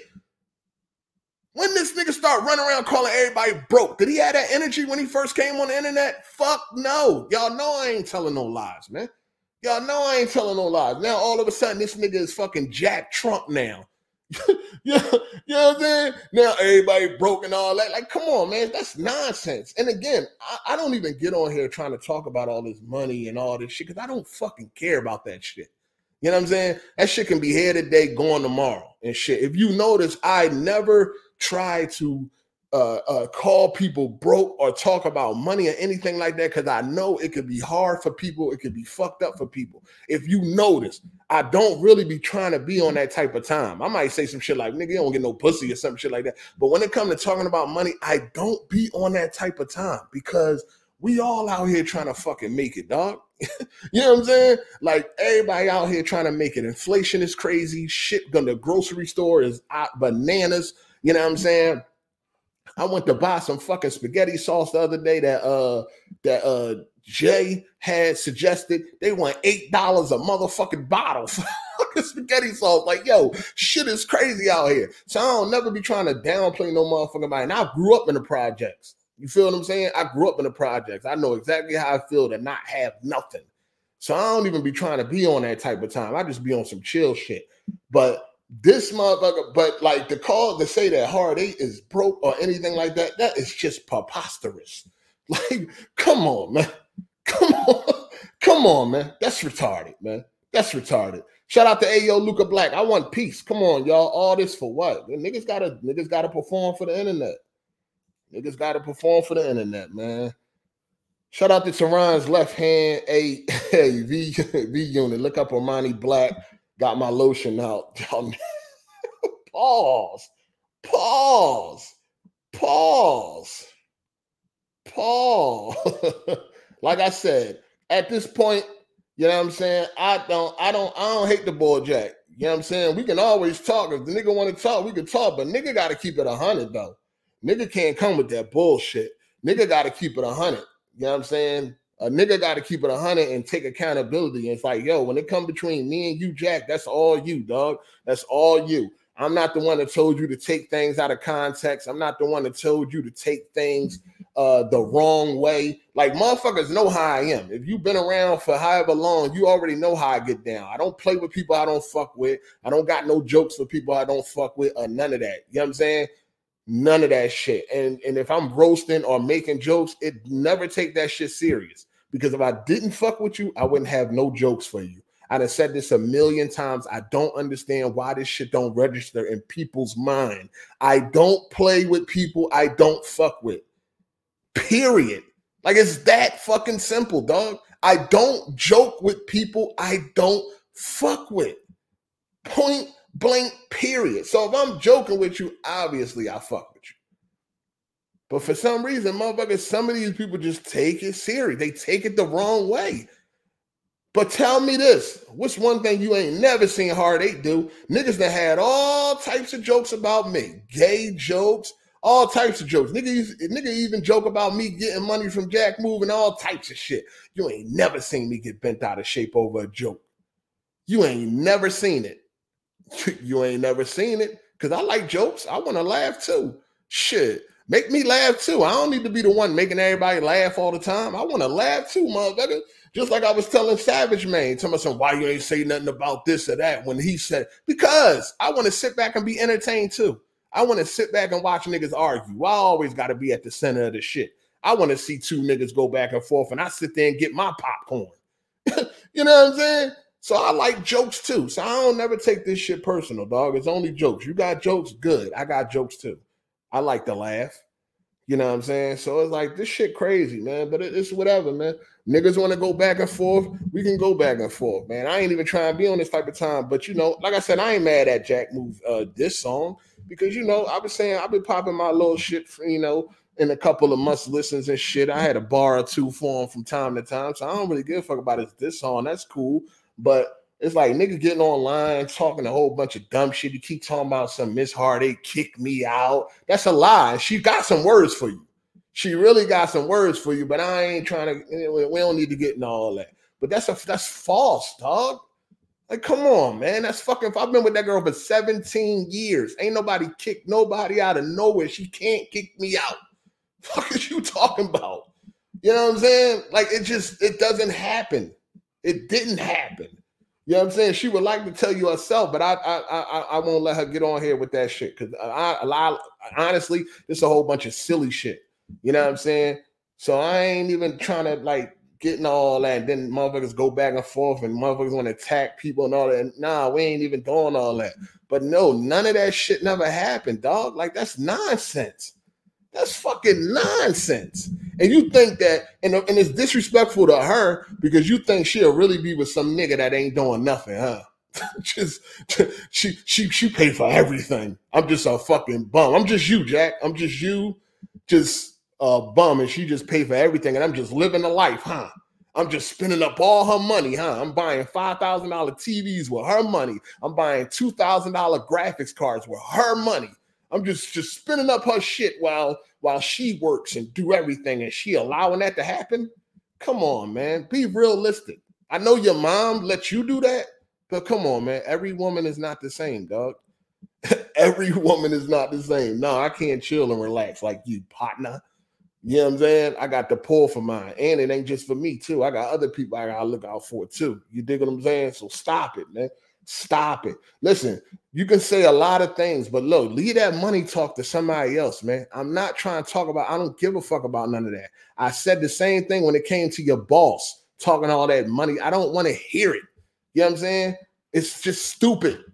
When this nigga start running around calling everybody broke, did he have that energy when he first came on the internet? Fuck no. Y'all know I ain't telling no lies, man. Y'all know I ain't telling no lies. Now, all of a sudden, this nigga is fucking Jack Trump now. you, know, you know what I'm saying? Now, everybody broke and all that. Like, come on, man. That's nonsense. And again, I, I don't even get on here trying to talk about all this money and all this shit because I don't fucking care about that shit. You know what I'm saying? That shit can be here today, gone tomorrow and shit. If you notice, I never try to uh, uh, call people broke or talk about money or anything like that because I know it could be hard for people. It could be fucked up for people. If you notice, I don't really be trying to be on that type of time. I might say some shit like, nigga, you don't get no pussy or some shit like that. But when it comes to talking about money, I don't be on that type of time because we all out here trying to fucking make it, dog. You know what I'm saying? Like, everybody out here trying to make it. Inflation is crazy. Shit, the grocery store is out bananas. You know what I'm saying? I went to buy some fucking spaghetti sauce the other day that uh that uh Jay had suggested. They want eight dollars a motherfucking bottle. spaghetti sauce. Like, yo, shit is crazy out here. So I don't never be trying to downplay no motherfucking body. And I grew up in the projects. You feel what I'm saying? I grew up in the projects. I know exactly how I feel to not have nothing. So I don't even be trying to be on that type of time. I just be on some chill shit. But this motherfucker, but like the call to say that Hard Eight is broke or anything like that, that is just preposterous. Like, come on, man. Come on. Come on, man. That's retarded, man. That's retarded. Shout out to Ayo Luca Black. I want peace. Come on, y'all. All this for what? Niggas gotta, niggas gotta perform for the internet. Niggas gotta perform for the internet, man. Shout out to Tehran's left hand A hey, V, V unit. Look up Armani Black. Got my lotion out. Pause. Pause. Pause. Pause. Like I said, at this point, you know what I'm saying? I don't, I don't, I don't hate the boy Jack. You know what I'm saying? We can always talk. If the nigga want to talk, we can talk, but nigga got to keep it a hundred though. Nigga can't come with that bullshit. Nigga got to keep it a hundred. You know what I'm saying? A nigga got to keep it a hundred and take accountability. And it's like, yo, when it come between me and you, Jack, that's all you, dog. That's all you. I'm not the one that told you to take things out of context. I'm not the one that told you to take things uh, the wrong way. Like, motherfuckers know how I am. If you've been around for however long, you already know how I get down. I don't play with people I don't fuck with. I don't got no jokes for people I don't fuck with or none of that. You know what I'm saying? None of that shit. And, and if I'm roasting or making jokes, it never take that shit serious. Because if I didn't fuck with you, I wouldn't have no jokes for you. I'd have said this a million times. I don't understand why this shit don't register in people's mind. I don't play with people I don't fuck with. Period. Like, it's that fucking simple, dog. I don't joke with people I don't fuck with. Point blank, period. So if I'm joking with you, obviously I fuck with you. But for some reason, motherfuckers, some of these people just take it serious. They take it the wrong way. But tell me this, what's one thing you ain't never seen Hard Eight do? Niggas that had all types of jokes about me. Gay jokes, all types of jokes. Nigga, nigga even joke about me getting money from Jack Move and all types of shit. You ain't never seen me get bent out of shape over a joke. You ain't never seen it. You ain't never seen it. Because I like jokes. I want to laugh too. Shit. Make me laugh too. I don't need to be the one making everybody laugh all the time. I want to laugh too, motherfucker. Just like I was telling Savage Man, tell me some why you ain't say nothing about this or that when he said, because I want to sit back and be entertained too. I want to sit back and watch niggas argue. I always got to be at the center of the shit. I want to see two niggas go back and forth and I sit there and get my popcorn. You know what I'm saying? So I like jokes too. So I don't never take this shit personal, dog. It's only jokes. You got jokes? Good. I got jokes too. I like to laugh. You know what I'm saying? So it's like, this shit crazy, man. But it, it's whatever, man. Niggas want to go back and forth. We can go back and forth, man. I ain't even trying to be on this type of time. But, you know, like I said, I ain't mad at Jack Move uh, this song. Because, you know, I was saying, I've been popping my little shit, for, you know, in a couple of months listens and shit. I had a bar or two for him from time to time. So I don't really give a fuck about his this song. That's cool. But it's like niggas getting online, talking a whole bunch of dumb shit. You keep talking about some Miss Hard Eight kicked me out. That's a lie. She got some words for you. She really got some words for you, but I ain't trying to, we don't need to get into all that. But that's a that's false, dog. Like, come on, man. That's fucking, I've been with that girl for seventeen years. Ain't nobody kicked nobody out of nowhere. She can't kick me out. What is you talking about? You know what I'm saying? Like, it just, it doesn't happen. It didn't happen. You know what I'm saying? She would like to tell you herself, but I I I, I won't let her get on here with that shit. Because I, I honestly, it's a whole bunch of silly shit. You know what I'm saying? So I ain't even trying to like getting all that. And then motherfuckers go back and forth and motherfuckers want to attack people and all that. And nah, we ain't even doing all that. But no, none of that shit never happened, dog. Like, that's nonsense. That's fucking nonsense. And you think that, and, and it's disrespectful to her because you think she'll really be with some nigga that ain't doing nothing, huh? just she she she paid for everything. I'm just a fucking bum. I'm just you, Jack. I'm just you, just a bum, and she just paid for everything, and I'm just living the life, huh? I'm just spending up all her money, huh? I'm buying five thousand dollars T Vs with her money. I'm buying two thousand dollars graphics cards with her money. I'm just, just spinning up her shit while while she works and do everything, and she allowing that to happen? Come on, man. Be realistic. I know your mom let you do that, But come on, man. Every woman is not the same, dog. Every woman is not the same. No, I can't chill and relax like you, partner. You know what I'm saying? I got to pull for mine. And it ain't just for me, too. I got other people I gotta look out for, too. You dig what I'm saying? So stop it, man. Stop it. Listen, you can say a lot of things, but look, leave that money talk to somebody else, man. I'm not trying to talk about, I don't give a fuck about none of that. I said the same thing when it came to your boss talking all that money. I don't want to hear it. You know what I'm saying? It's just stupid.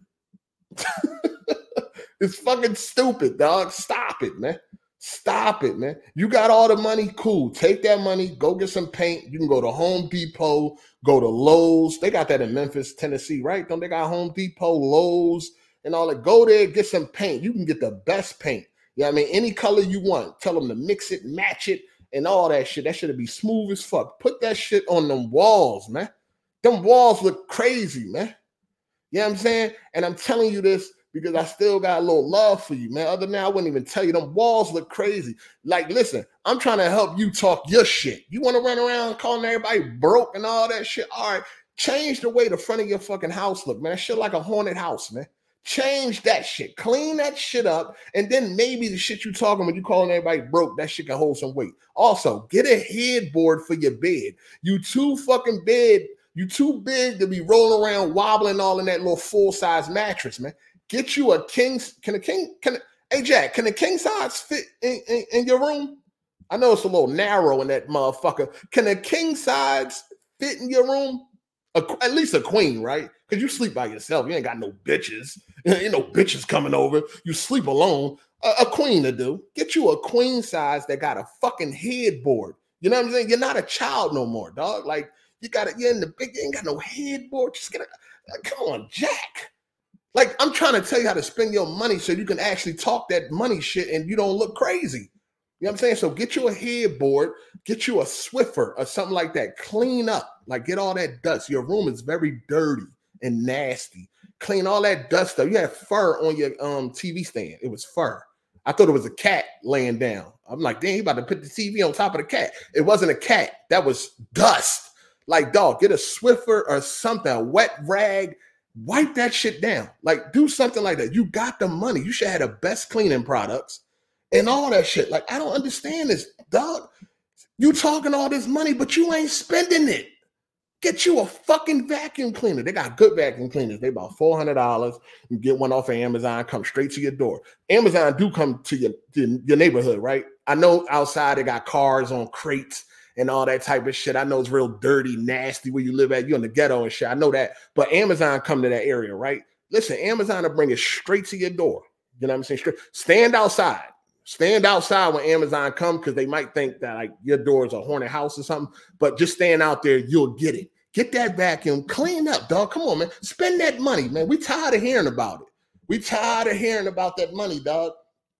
It's fucking stupid, dog. Stop it, man. Stop it, man. You got all the money, cool. Take that money, go get some paint. You can go to Home Depot, go to Lowe's. They got that in Memphis, Tennessee, right? Don't they got Home Depot, Lowe's, and all that? Go there, get some paint. You can get the best paint. You know what I mean? Any color you want. Tell them to mix it, match it, and all that shit. That should be smooth as fuck. Put that shit on them walls, man. Them walls look crazy, man. You know what I'm saying? And I'm telling you this because I still got a little love for you, man. Other than that, I wouldn't even tell you. Them walls look crazy. Like, listen, I'm trying to help you talk your shit. You want to run around calling everybody broke and all that shit? All right, change the way the front of your fucking house look, man. That shit like a haunted house, man. Change that shit. Clean that shit up. And then maybe the shit you talking when you calling everybody broke, that shit can hold some weight. Also, get a headboard for your bed. You too fucking bed. You too big to be rolling around wobbling all in that little full-size mattress, man. Get you a king. Can a king? Can hey Jack? Can a king size fit in, in, in your room? I know it's a little narrow in that motherfucker. Can a king size fit in your room? A, at least a queen, right? Because you sleep by yourself. You ain't got no bitches. Ain't no bitches coming over. You sleep alone. A, a queen to do. Get you a queen size that got a fucking headboard. You know what I'm saying? You're not a child no more, dog. Like you got it. You're in the big. You ain't got no headboard. Just get a. Come on, Jack. Like, I'm trying to tell you how to spend your money so you can actually talk that money shit and you don't look crazy. You know what I'm saying? So get you a headboard, get you a Swiffer or something like that. Clean up. Like, get all that dust. Your room is very dirty and nasty. Clean all that dust up. You had fur on your um T V stand. It was fur. I thought it was a cat laying down. I'm like, damn, you about to put the T V on top of the cat. It wasn't a cat. That was dust. Like, dog, get a Swiffer or something, a wet rag. Wipe that shit down. Like, do something like that. You got the money. You should have the best cleaning products and all that shit. Like, I don't understand this, dog. You talking all this money, but you ain't spending it. Get you a fucking vacuum cleaner. They got good vacuum cleaners. They about four hundred dollars. You get one off of Amazon, come straight to your door. Amazon do come to your, to your neighborhood, right? I know outside they got cars on crates and all that type of shit. I know it's real dirty, nasty where you live at. You're in the ghetto and shit. I know that. But Amazon come to that area, right? Listen, Amazon will bring it straight to your door. You know what I'm saying? Straight. Stand outside. Stand outside when Amazon come because they might think that like your door is a haunted house or something. But just stand out there, you'll get it. Get that vacuum. Clean up, dog. Come on, man. Spend that money, man. We tired of hearing about it. We tired of hearing about that money, dog.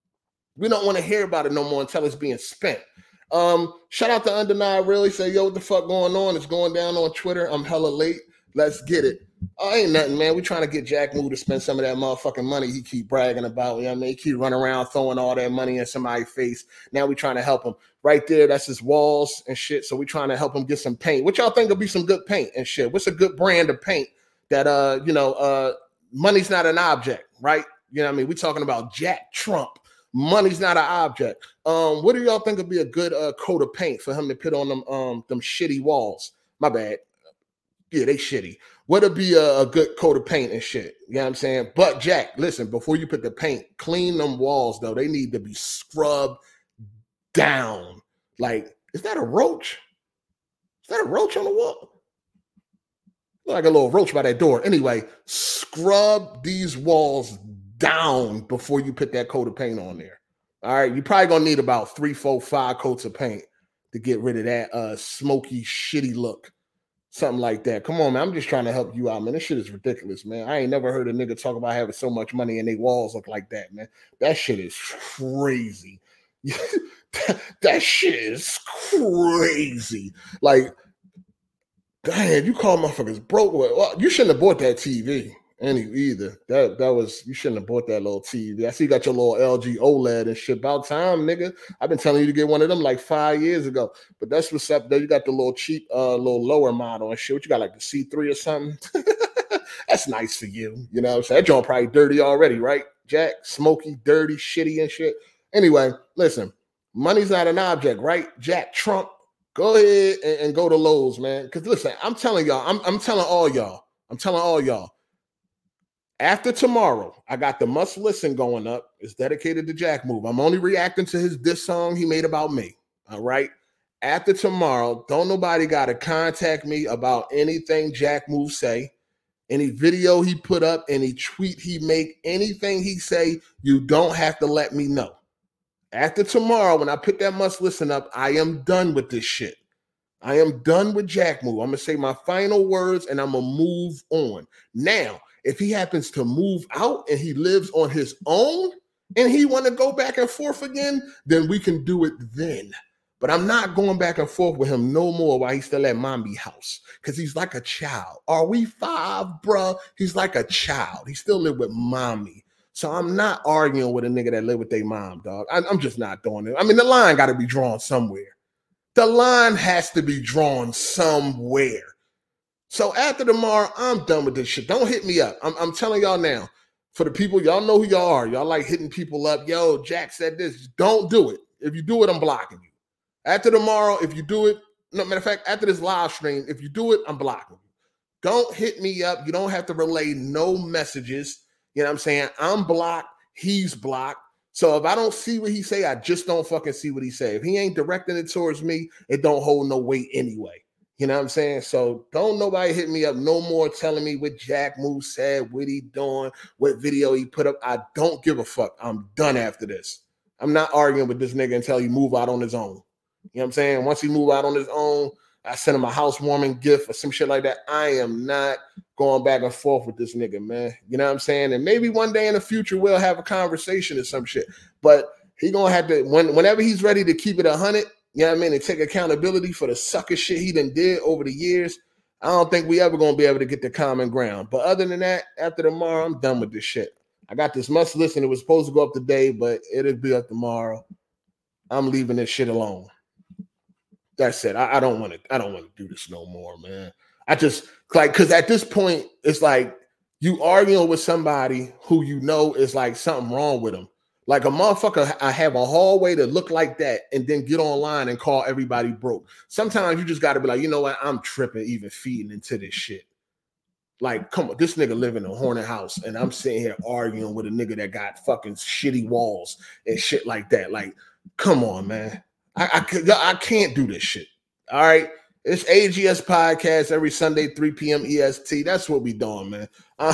We don't want to hear about it no more until it's being spent. Um, shout out to Undenied Really. Say, yo, what the fuck going on? It's going down on Twitter. I'm hella late. Let's get it. Oh, ain't nothing, man. We trying to get Jack Moo to spend some of that motherfucking money he keep bragging about. You know what I mean? He keep running around throwing all that money in somebody's face. Now we trying to help him. Right there, that's his walls and shit. So we trying to help him get some paint. What y'all think will be some good paint and shit? What's a good brand of paint that, uh, you know, uh, money's not an object, right? You know what I mean? We talking about Jack Trump. Money's not an object. Um, what do y'all think would be a good uh, coat of paint for him to put on them um them shitty walls? My bad. Yeah, they shitty. What would be a, a good coat of paint and shit? You know what I'm saying? But Jack, listen, before you put the paint, clean them walls though. They need to be scrubbed down. Like, is that a roach? Is that a roach on the wall? Look like a little roach by that door. Anyway, scrub these walls down before you put that coat of paint on there. All right, you're probably gonna need about three, four, five coats of paint to get rid of that uh smoky, shitty look. Something like that. Come on, man. I'm just trying to help you out, man. This shit is ridiculous, man. I ain't never heard a nigga talk about having so much money and they walls look like that, man. That shit is crazy. that, that shit is crazy. Like, damn, you call motherfuckers broke. Well, you shouldn't have bought that T V. Any either. That that was, you shouldn't have bought that little T V. I see you got your little L G OLED and shit. About time, nigga. I've been telling you to get one of them like five years ago. But that's what's up there. You got the little cheap, uh, little lower model and shit. What you got, like the C three or something? That's nice for you. You know, so that joint probably dirty already, right? Jack, smoky, dirty, shitty and shit. Anyway, listen, money's not an object, right? Jack Trump, go ahead and, and go to Lowe's, man. Because listen, I'm telling y'all, I'm, I'm telling all y'all, I'm telling all y'all, after tomorrow, I got the must listen going up. It's dedicated to Jack Move. I'm only reacting to his diss song he made about me. All right. After tomorrow, don't nobody got to contact me about anything Jack Move say, any video he put up, any tweet he make, anything he say. You don't have to let me know. After tomorrow, when I put that must listen up, I am done with this shit. I am done with Jack Move. I'm going to say my final words and I'm going to move on. Now, if he happens to move out and he lives on his own and he want to go back and forth again, then we can do it then. But I'm not going back and forth with him no more while he's still at mommy house because he's like a child. Are we five, bruh? He's like a child. He still live with mommy. So I'm not arguing with a nigga that live with their mom, dog. I, I'm just not doing it. I mean, the line got to be drawn somewhere. The line has to be drawn somewhere. So after tomorrow, I'm done with this shit. Don't hit me up. I'm, I'm telling y'all now. For the people, y'all know who y'all are. Y'all like hitting people up. Yo, Jack said this. Don't do it. If you do it, I'm blocking you. After tomorrow, if you do it, no matter of fact, after this live stream, if you do it, I'm blocking you. Don't hit me up. You don't have to relay no messages. You know what I'm saying? I'm blocked. He's blocked. So if I don't see what he say, I just don't fucking see what he say. If he ain't directing it towards me, it don't hold no weight anyway. You know what I'm saying? So don't nobody hit me up no more telling me what Jack Move said, what he doing, what video he put up. I don't give a fuck. I'm done after this. I'm not arguing with this nigga until he move out on his own. You know what I'm saying? Once he move out on his own, I send him a housewarming gift or some shit like that. I am not going back and forth with this nigga, man. You know what I'm saying? And maybe one day in the future we'll have a conversation or some shit. But he gonna have to, when, whenever he's ready to keep it a hundred, you know what I mean, and take accountability for the sucker shit he done did over the years, I don't think we ever gonna be able to get the common ground. But other than that, after tomorrow, I'm done with this shit. I got this must listen. It was supposed to go up today, but it'll be up tomorrow. I'm leaving this shit alone. That's it. I, I don't want to. I don't want to do this no more, man. I just like because at this point, it's like you arguing with somebody who you know is like something wrong with them. Like a motherfucker, I have a hallway that look like that, and then get online and call everybody broke. Sometimes you just got to be like, you know what? I'm tripping, even feeding into this shit. Like, come on, this nigga live in a haunted house, and I'm sitting here arguing with a nigga that got fucking shitty walls and shit like that. Like, come on, man. I, I, I can't do this shit. All right. It's A G S Podcast every Sunday, three p.m. E S T. That's what we doing, man. Uh,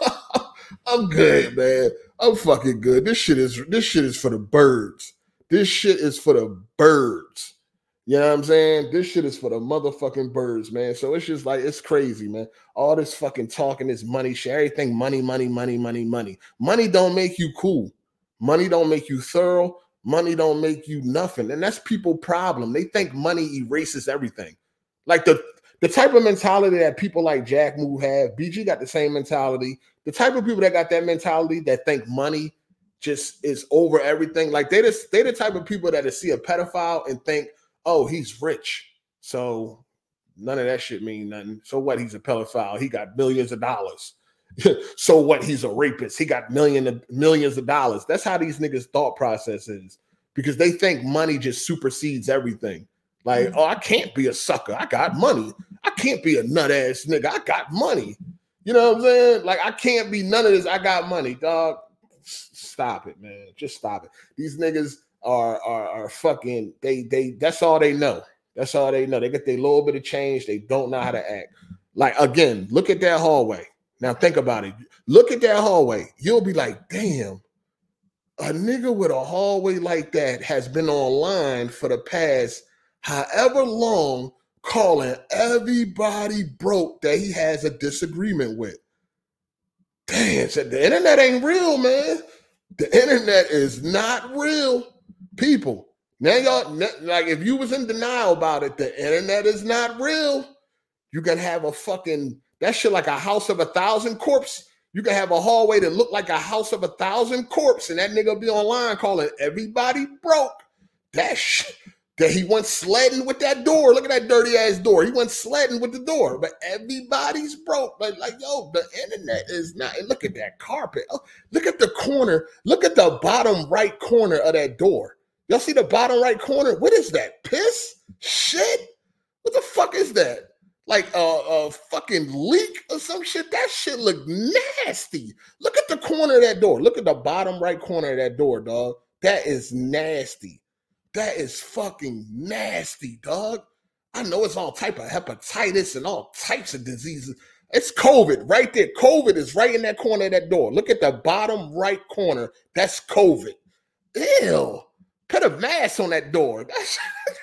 I'm good, man. I'm fucking good. This shit is this shit is for the birds. This shit is for the birds. You know what I'm saying? This shit is for the motherfucking birds, man. So it's just like, it's crazy, man. All this fucking talking, this money shit, everything money, money, money, money, money. Money don't make you cool. Money don't make you thorough. Money don't make you nothing. And that's people's problem. They think money erases everything. Like the, the type of mentality that people like Jack Move have, B G got the same mentality. The type of people that got that mentality that think money just is over everything. Like they just, they the type of people that see a pedophile and think, oh, he's rich. So none of that shit mean nothing. So what? He's a pedophile. He got millions of dollars. So what? He's a rapist. He got million of, millions of dollars. That's how these niggas' thought process is, because they think money just supersedes everything. Like, oh, I can't be a sucker. I got money. I can't be a nut ass nigga. I got money. You know what I'm saying? Like, I can't be none of this. I got money, dog. Stop it, man. Just stop it. These niggas are are, are fucking. They they. That's all they know. That's all they know. They get their little bit of change. They don't know how to act. Like, again, look at that hallway. Now think about it. Look at that hallway. You'll be like, damn, a nigga with a hallway like that has been online for the past however long, calling everybody broke that he has a disagreement with. Damn, so the internet ain't real, man. The internet is not real. People, now y'all, like if you was in denial about it, the internet is not real. You can have a fucking, that shit like a house of a thousand corpse. You can have a hallway that look like a house of a thousand corpse, and that nigga be online calling everybody broke. That shit, That he went sledding with that door. Look at that dirty ass door. He went sledding with the door. But everybody's broke. But like, yo, the internet is not. Look at that carpet. Oh, look at the corner. Look at the bottom right corner of that door. Y'all see the bottom right corner? What is that? Piss? Shit? What the fuck is that? Like a, a fucking leak or some shit? That shit look nasty. Look at the corner of that door. Look at the bottom right corner of that door, dog. That is nasty. That is fucking nasty, dog. I know it's all type of hepatitis and all types of diseases. It's COVID right there. COVID is right in that corner of that door. Look at the bottom right corner. That's COVID. Ew. Put a mask on that door. That's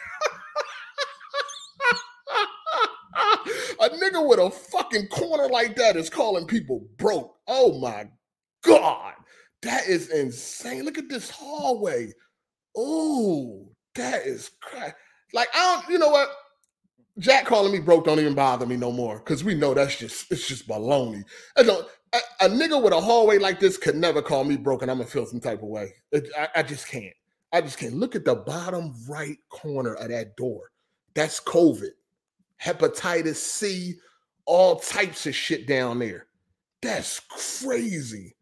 a nigga with a fucking corner like that is calling people broke. Oh my God. That is insane. Look at this hallway. Oh, that is crazy. Like, I don't, you know what? Jack calling me broke don't even bother me no more because we know that's just, it's just baloney. I don't, a, a nigga with a hallway like this could never call me broke and I'm going to feel some type of way. It, I, I just can't. I just can't. Look at the bottom right corner of that door. That's COVID. Hepatitis C, all types of shit down there. That's crazy.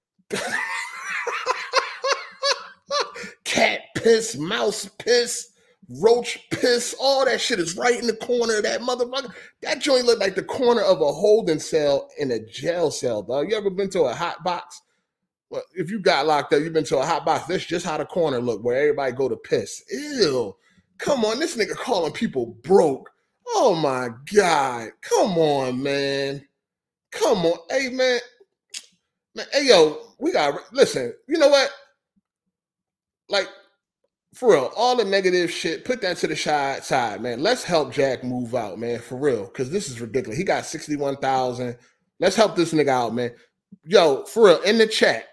Cat piss, mouse piss, roach piss, all that shit is right in the corner of that motherfucker. That joint look like the corner of a holding cell in a jail cell, dog. You ever been to a hot box? Well, if you got locked up, you've been to a hot box. That's just how the corner look, where everybody go to piss. Ew. Come on, this nigga calling people broke. Oh my God. Come on, man. Come on. Hey, man. man hey, yo, we got, listen, you know what? Like, for real, all the negative shit, put that to the side, man. Let's help Jack move out, man, for real, because this is ridiculous. He got sixty-one thousand. Let's help this nigga out, man. Yo, for real, in the chat,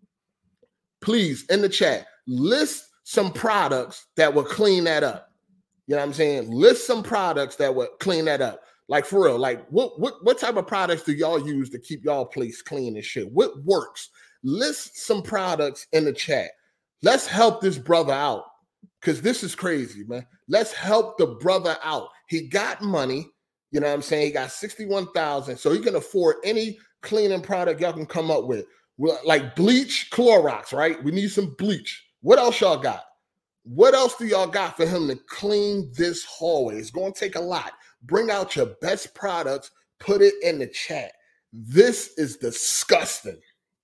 please, in the chat, list some products that will clean that up. You know what I'm saying? List some products that would clean that up. Like, for real, like, what, what, what type of products do y'all use to keep y'all place clean and shit? What works? List some products in the chat. Let's help this brother out because this is crazy, man. Let's help the brother out. He got money. You know what I'm saying? He got sixty-one thousand, so he can afford any cleaning product y'all can come up with. Like bleach, Clorox, right? We need some bleach. What else y'all got? What else do y'all got for him to clean this hallway? It's going to take a lot. Bring out your best products. Put it in the chat. This is disgusting.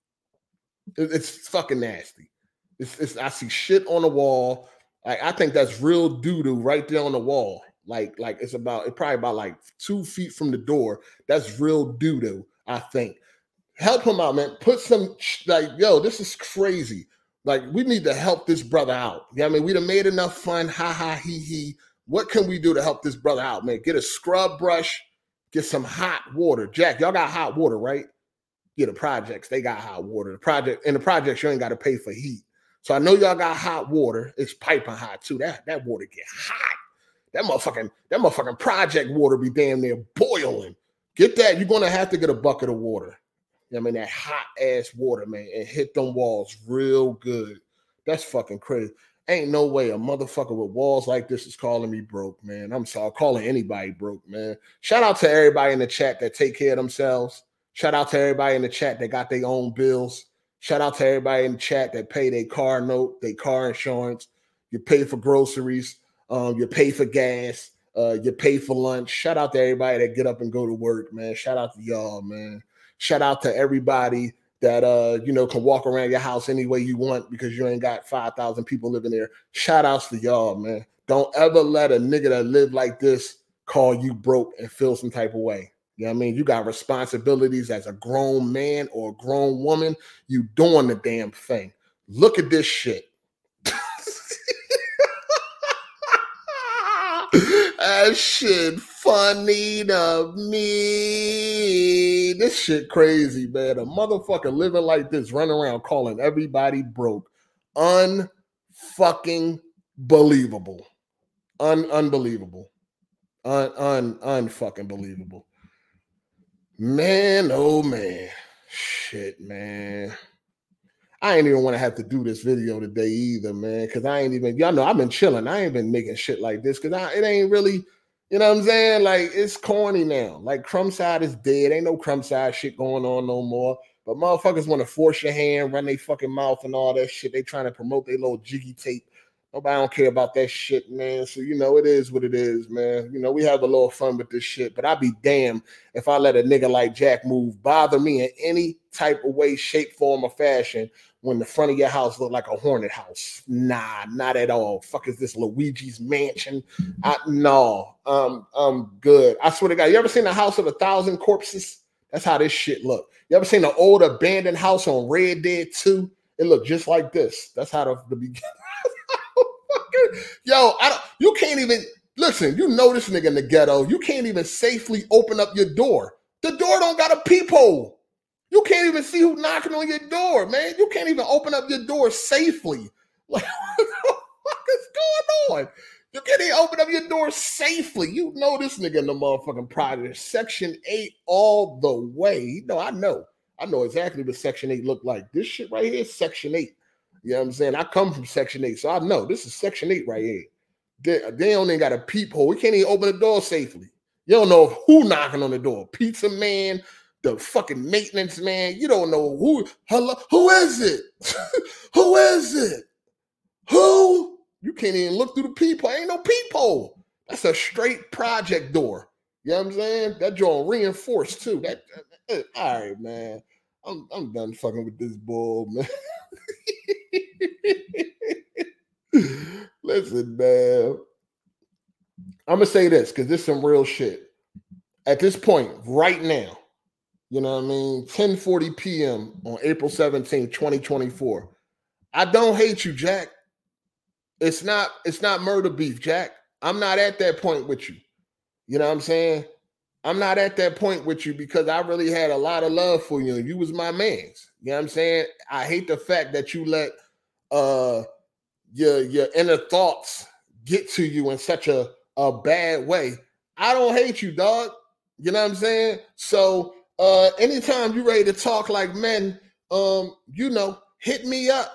It's fucking nasty. It's, it's, I see shit on the wall. Like, I think that's real doo-doo right there on the wall. Like, like it's about, it's probably about like two feet from the door. That's real doo-doo, I think. Help him out, man. Put some, like, yo, this is crazy. Like, we need to help this brother out. You know what I mean? We done made enough fun. Ha, ha, he, he. What can we do to help this brother out, man? Get a scrub brush. Get some hot water. Jack, y'all got hot water, right? Yeah, the projects, they got hot water. The project, in the projects, you ain't got to pay for heat. So I know y'all got hot water. It's piping hot too. That that water get hot. That motherfucking that motherfucking project water be damn near boiling. Get that. You're gonna have to get a bucket of water. You know what I mean, that hot ass water, man, and hit them walls real good. That's fucking crazy. Ain't no way a motherfucker with walls like this is calling me broke, man. I'm sorry, calling anybody broke, man. Shout out to everybody in the chat that take care of themselves. Shout out to everybody in the chat that got their own bills. Shout out to everybody in the chat that pay their car note, their car insurance. You pay for groceries. Um, you pay for gas. Uh, you pay for lunch. Shout out to everybody that get up and go to work, man. Shout out to y'all, man. Shout out to everybody that, uh, you know, can walk around your house any way you want because you ain't got five thousand people living there. Shout outs to y'all, man. Don't ever let a nigga that live like this call you broke and feel some type of way. You know what I mean? You got responsibilities as a grown man or a grown woman. You doing the damn thing. Look at this shit. That shit funny to me. This shit crazy, man. A motherfucker living like this, running around calling everybody broke. Unfucking believable. Un unbelievable. Un un unfucking believable. Man, oh man. Shit, man. I ain't even want to have to do this video today either, man, because I ain't even, y'all know I've been chilling. I ain't been making shit like this because it ain't really, you know what I'm saying? Like, it's corny now. Like, Crumb Side is dead. Ain't no Crumb Side shit going on no more. But motherfuckers want to force your hand, run their fucking mouth and all that shit. They trying to promote their little jiggy tape. Nobody don't care about that shit, man. So, you know, it is what it is, man. You know, we have a little fun with this shit, but I'd be damned if I let a nigga like Jack Move bother me in any type of way, shape, form, or fashion when the front of your house look like a haunted house. Nah, not at all. Fuck is this Luigi's Mansion? I, no, um, I'm good. I swear to God, you ever seen the House of a Thousand Corpses? That's how this shit look. You ever seen the old abandoned house on Red Dead two? It looked just like this. That's how the, the beginning. Yo, I don't, you can't even, listen, you know this nigga in the ghetto. You can't even safely open up your door. The door don't got a peephole. You can't even see who's knocking on your door, man. You can't even open up your door safely. Like, what the fuck is going on? You can't even open up your door safely. You know this nigga in the motherfucking project. Section eight all the way. You know, I know. I know exactly what Section eight looked like. This shit right here is Section eight. You know what I'm saying? I come from Section eight, so I know this is Section eight right here. They, they don't even got a peephole. We can't even open the door safely. You don't know who knocking on the door. Pizza man, the fucking maintenance man. You don't know who. Hello, who is it? Who is it? Who? You can't even look through the peephole. Ain't no peephole. That's a straight project door. You know what I'm saying? That joint reinforced too. That, that all right, man. I'm I'm done fucking with this bull, man. Listen, man. I'm gonna say this because this is some real shit. At this point, right now, you know what I mean? ten forty p.m. on April seventeenth, twenty twenty-four. I don't hate you, Jack. It's not, it's not murder beef, Jack. I'm not at that point with you. You know what I'm saying? I'm not at that point with you because I really had a lot of love for you and you was my mans. You know what I'm saying? I hate the fact that you let uh your your inner thoughts get to you in such a, a bad way. I don't hate you, dog. You know what I'm saying? So uh anytime you're ready to talk like men, um, you know, hit me up.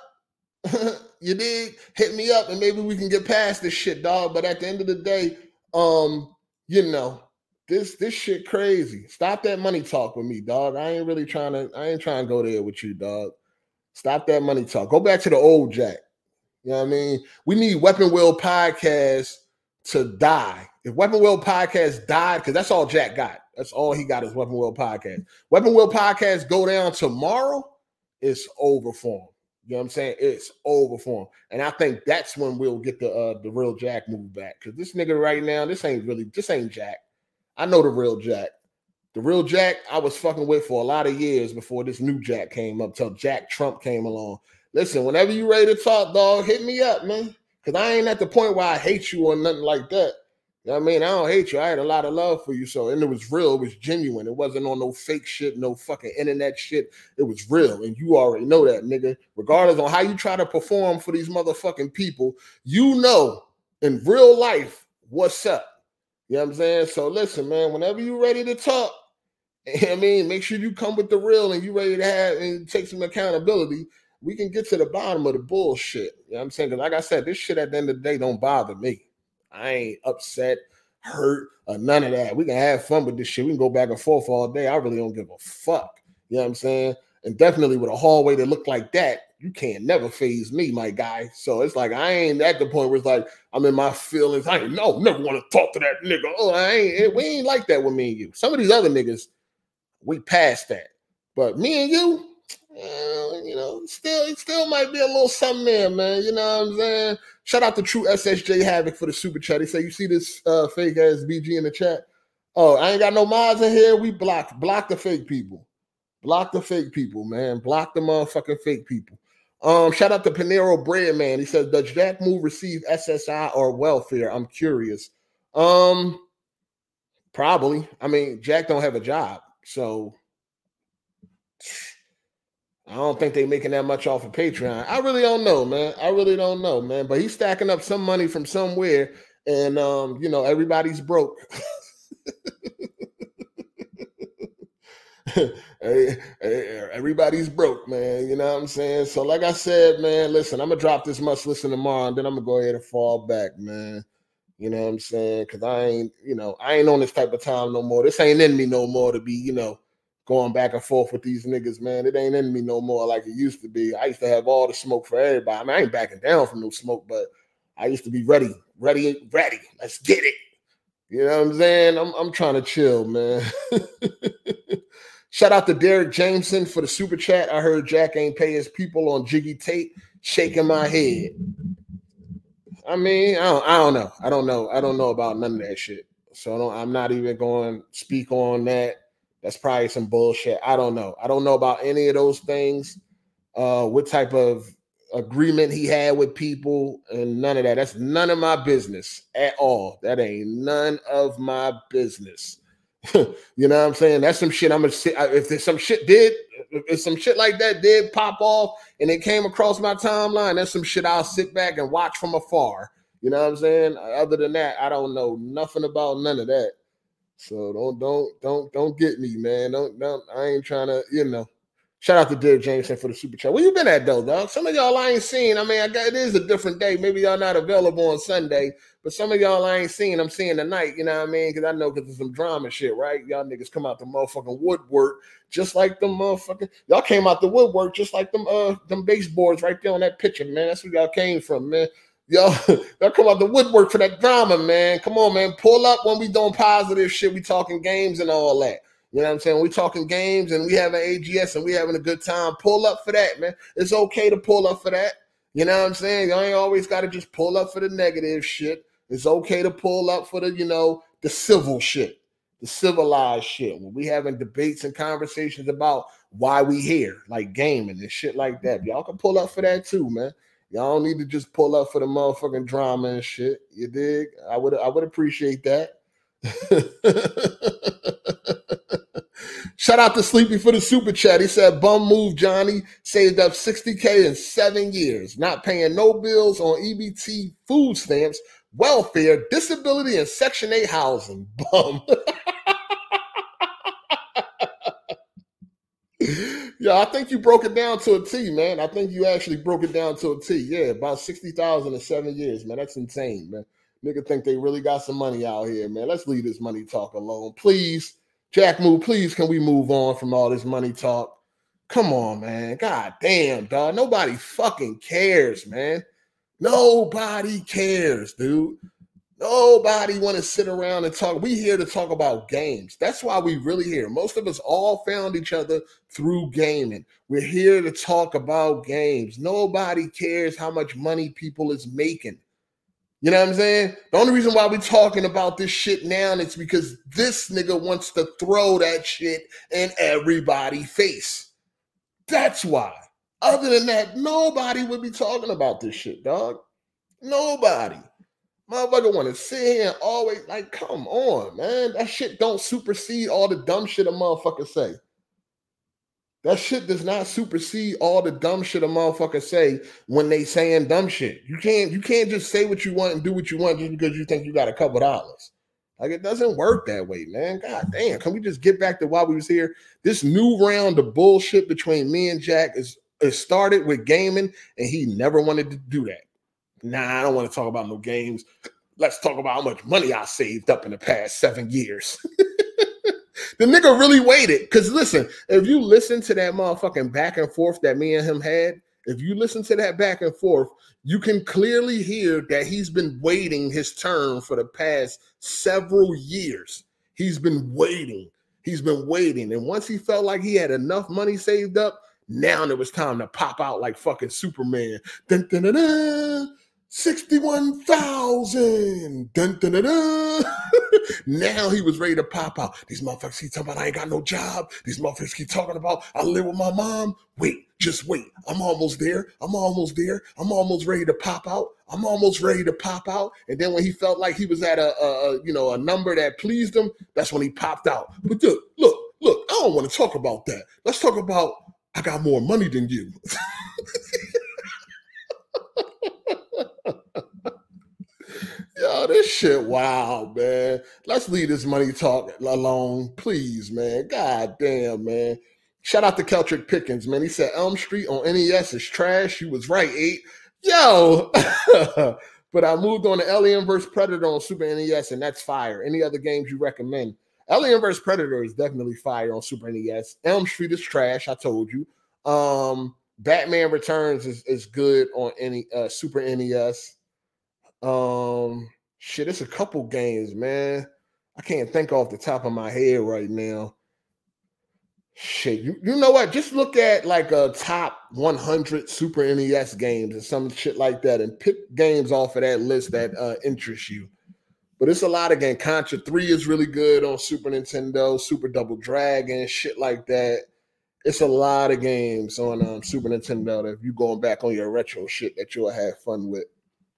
You dig? Hit me up and maybe we can get past this shit, dog. But at the end of the day, um, you know, this this shit crazy. Stop that money talk with me, dog. I ain't really trying to, I ain't trying to go there with you, dog. Stop that money talk. Go back to the old Jack. You know what I mean? We need Weapon Wheel Podcast to die. If Weapon Wheel Podcast died, because that's all Jack got. That's all he got is Weapon Wheel Podcast. Weapon Wheel Podcast go down tomorrow, it's over for him. You know what I'm saying? It's over for him. And I think that's when we'll get the uh, the real Jack move back. Because this nigga right now, this ain't really, this ain't Jack. I know the real Jack. The real Jack I was fucking with for a lot of years before this new Jack came up, till Jack Trump came along. Listen, whenever you ready to talk, dog, hit me up, man. Because I ain't at the point where I hate you or nothing like that. You know what I mean? I don't hate you. I had a lot of love for you. So, and it was real. It was genuine. It wasn't on no fake shit, no fucking internet shit. It was real. And you already know that, nigga. Regardless on how you try to perform for these motherfucking people, you know in real life what's up. You know what I'm saying? So listen, man, whenever you ready to talk, I mean, make sure you come with the real and you ready to have and take some accountability. We can get to the bottom of the bullshit. You know what I'm saying? Because like I said, this shit at the end of the day don't bother me. I ain't upset, hurt, or none of that. We can have fun with this shit. We can go back and forth all day. I really don't give a fuck. You know what I'm saying? And definitely with a hallway that look like that, you can't never phase me, my guy. So it's like I ain't at the point where it's like I'm in my feelings. I ain't no, never want to talk to that nigga. Oh, I ain't. We ain't like that with me and you. Some of these other niggas, we passed that. But me and you, uh, you know, still, it still might be a little something there, man. You know what I'm saying? Shout out to True S S J Havoc for the super chat. He said, you see this uh, fake ass B G in the chat? Oh, I ain't got no mods in here. We block, block the fake people. Block the fake people, man. Block the motherfucking fake people. Um, shout out to Panero Bread, man. He says, does Jack Move receive S S I or welfare? I'm curious. Um, probably. I mean, Jack don't have a job, so I don't think they making that much off of Patreon. I really don't know, man. I really don't know, man. But he's stacking up some money from somewhere, and um, you know, everybody's broke. Hey, hey, everybody's broke, man. You know what I'm saying? So, like I said, man, listen, I'm gonna drop this must listen tomorrow, and then I'm gonna go ahead and fall back, man. You know what I'm saying? Because I ain't, you know, I ain't on this type of time no more. This ain't in me no more to be, you know, going back and forth with these niggas, man. It ain't in me no more like it used to be. I used to have all the smoke for everybody. I mean, I ain't backing down from no smoke, but I used to be ready, ready, ready. Let's get it. You know what I'm saying? I'm, I'm trying to chill, man. Shout out to Derek Jameson for the super chat. I heard Jack ain't pay his people on Jiggy Tape. Shaking my head. I mean, I don't, I don't know. I don't know. I don't know about none of that shit. So I don't, I'm not even going to speak on that. That's probably some bullshit. I don't know. I don't know about any of those things. Uh, what type of agreement he had with people and none of that. That's none of my business at all. That ain't none of my business. You know what I'm saying? That's some shit I'm gonna sit. If there's some shit did, if some shit like that did pop off and it came across my timeline, that's some shit I'll sit back and watch from afar. You know what I'm saying? Other than that, I don't know nothing about none of that. So don't don't don't don't get me, man. Don't don't. I ain't trying to, you know. Shout out to Derek Jameson for the super chat. Where you been at though, dog? Some of y'all I ain't seen. I mean, I got, it is a different day. Maybe y'all not available on Sunday, but some of y'all I ain't seen. I'm seeing tonight. You know what I mean? Because I know because there's some drama shit, right? Y'all niggas come out the motherfucking woodwork just like them motherfucking. Y'all came out the woodwork just like them uh them baseboards right there on that picture, man. That's where y'all came from, man. Y'all, y'all come out the woodwork for that drama, man. Come on, man. Pull up when we doing positive shit. We talking games and all that. You know what I'm saying? We talking games and we having A G S and we having a good time. Pull up for that, man. It's okay to pull up for that. You know what I'm saying? You ain't always got to just pull up for the negative shit. It's okay to pull up for the, you know, the civil shit, the civilized shit. When we having debates and conversations about why we here, like gaming and shit like that. Y'all can pull up for that too, man. Y'all don't need to just pull up for the motherfucking drama and shit. You dig? I would I would appreciate that. Shout out to Sleepy for the super chat. He said, bum move, Johnny. Saved up sixty K in seven years. Not paying no bills on E B T, food stamps, welfare, disability, and Section eight housing. Bum. Yeah, I think you broke it down to a T, man. I think you actually broke it down to a T. Yeah, about sixty thousand in seven years, man. That's insane, man. Nigga think they really got some money out here, man. Let's leave this money talk alone. Please, Jack Move, please, can we move on from all this money talk? Come on, man. God damn, dog. Nobody fucking cares, man. Nobody cares, dude. Nobody want to sit around and talk. We here to talk about games. That's why we really here. Most of us all found each other through gaming. We're here to talk about games. Nobody cares how much money people is making. You know what I'm saying? The only reason why we're talking about this shit now is because this nigga wants to throw that shit in everybody's face. That's why. Other than that, nobody would be talking about this shit, dog. Nobody. Motherfucker want to sit here and always, like, come on, man. That shit don't supersede all the dumb shit a motherfucker say. That shit does not supersede all the dumb shit a motherfucker say when they saying dumb shit. You can't, you can't just say what you want and do what you want just because you think you got a couple dollars. Like, it doesn't work that way, man. God damn. Can we just get back to why we was here? This new round of bullshit between me and Jack is, is started with gaming, and he never wanted to do that. Nah, I don't want to talk about no games. Let's talk about how much money I saved up in the past seven years. The nigga really waited. Because listen, if you listen to that motherfucking back and forth that me and him had, if you listen to that back and forth, you can clearly hear that he's been waiting his turn for the past several years. He's been waiting. He's been waiting. And once he felt like he had enough money saved up, now it was time to pop out like fucking Superman. Dun, dun, dun, dun. sixty-one thousand. Dun, dun, dun, dun. Now he was ready to pop out. These motherfuckers keep talking about I ain't got no job. These motherfuckers keep talking about I live with my mom. Wait, just wait. I'm almost there. I'm almost there. I'm almost ready to pop out. I'm almost ready to pop out. And then when he felt like he was at a, a, a you know, a number that pleased him, that's when he popped out. But look, look, look, I don't want to talk about that. Let's talk about I got more money than you. Yo, this shit wild, man. Let's leave this money talk alone, please, man. God damn, man. Shout out to Keltrick Pickens, man. He said Elm Street on N E S is trash. You was right, eight. Yo. But I moved on to Alien versus. Predator on Super N E S, and that's fire. Any other games you recommend? Alien versus. Predator is definitely fire on Super N E S. Elm Street is trash, I told you. Um, Batman Returns is, is good on any uh, Super N E S. Um, shit, it's a couple games, man. I can't think off the top of my head right now. Shit, you, you know what? Just look at like a top one hundred Super N E S games and some shit like that and pick games off of that list that uh, interest you. But it's a lot of games. Contra three is really good on Super Nintendo, Super Double Dragon, shit like that. It's a lot of games on um, Super Nintendo that if you're going back on your retro shit that you'll have fun with.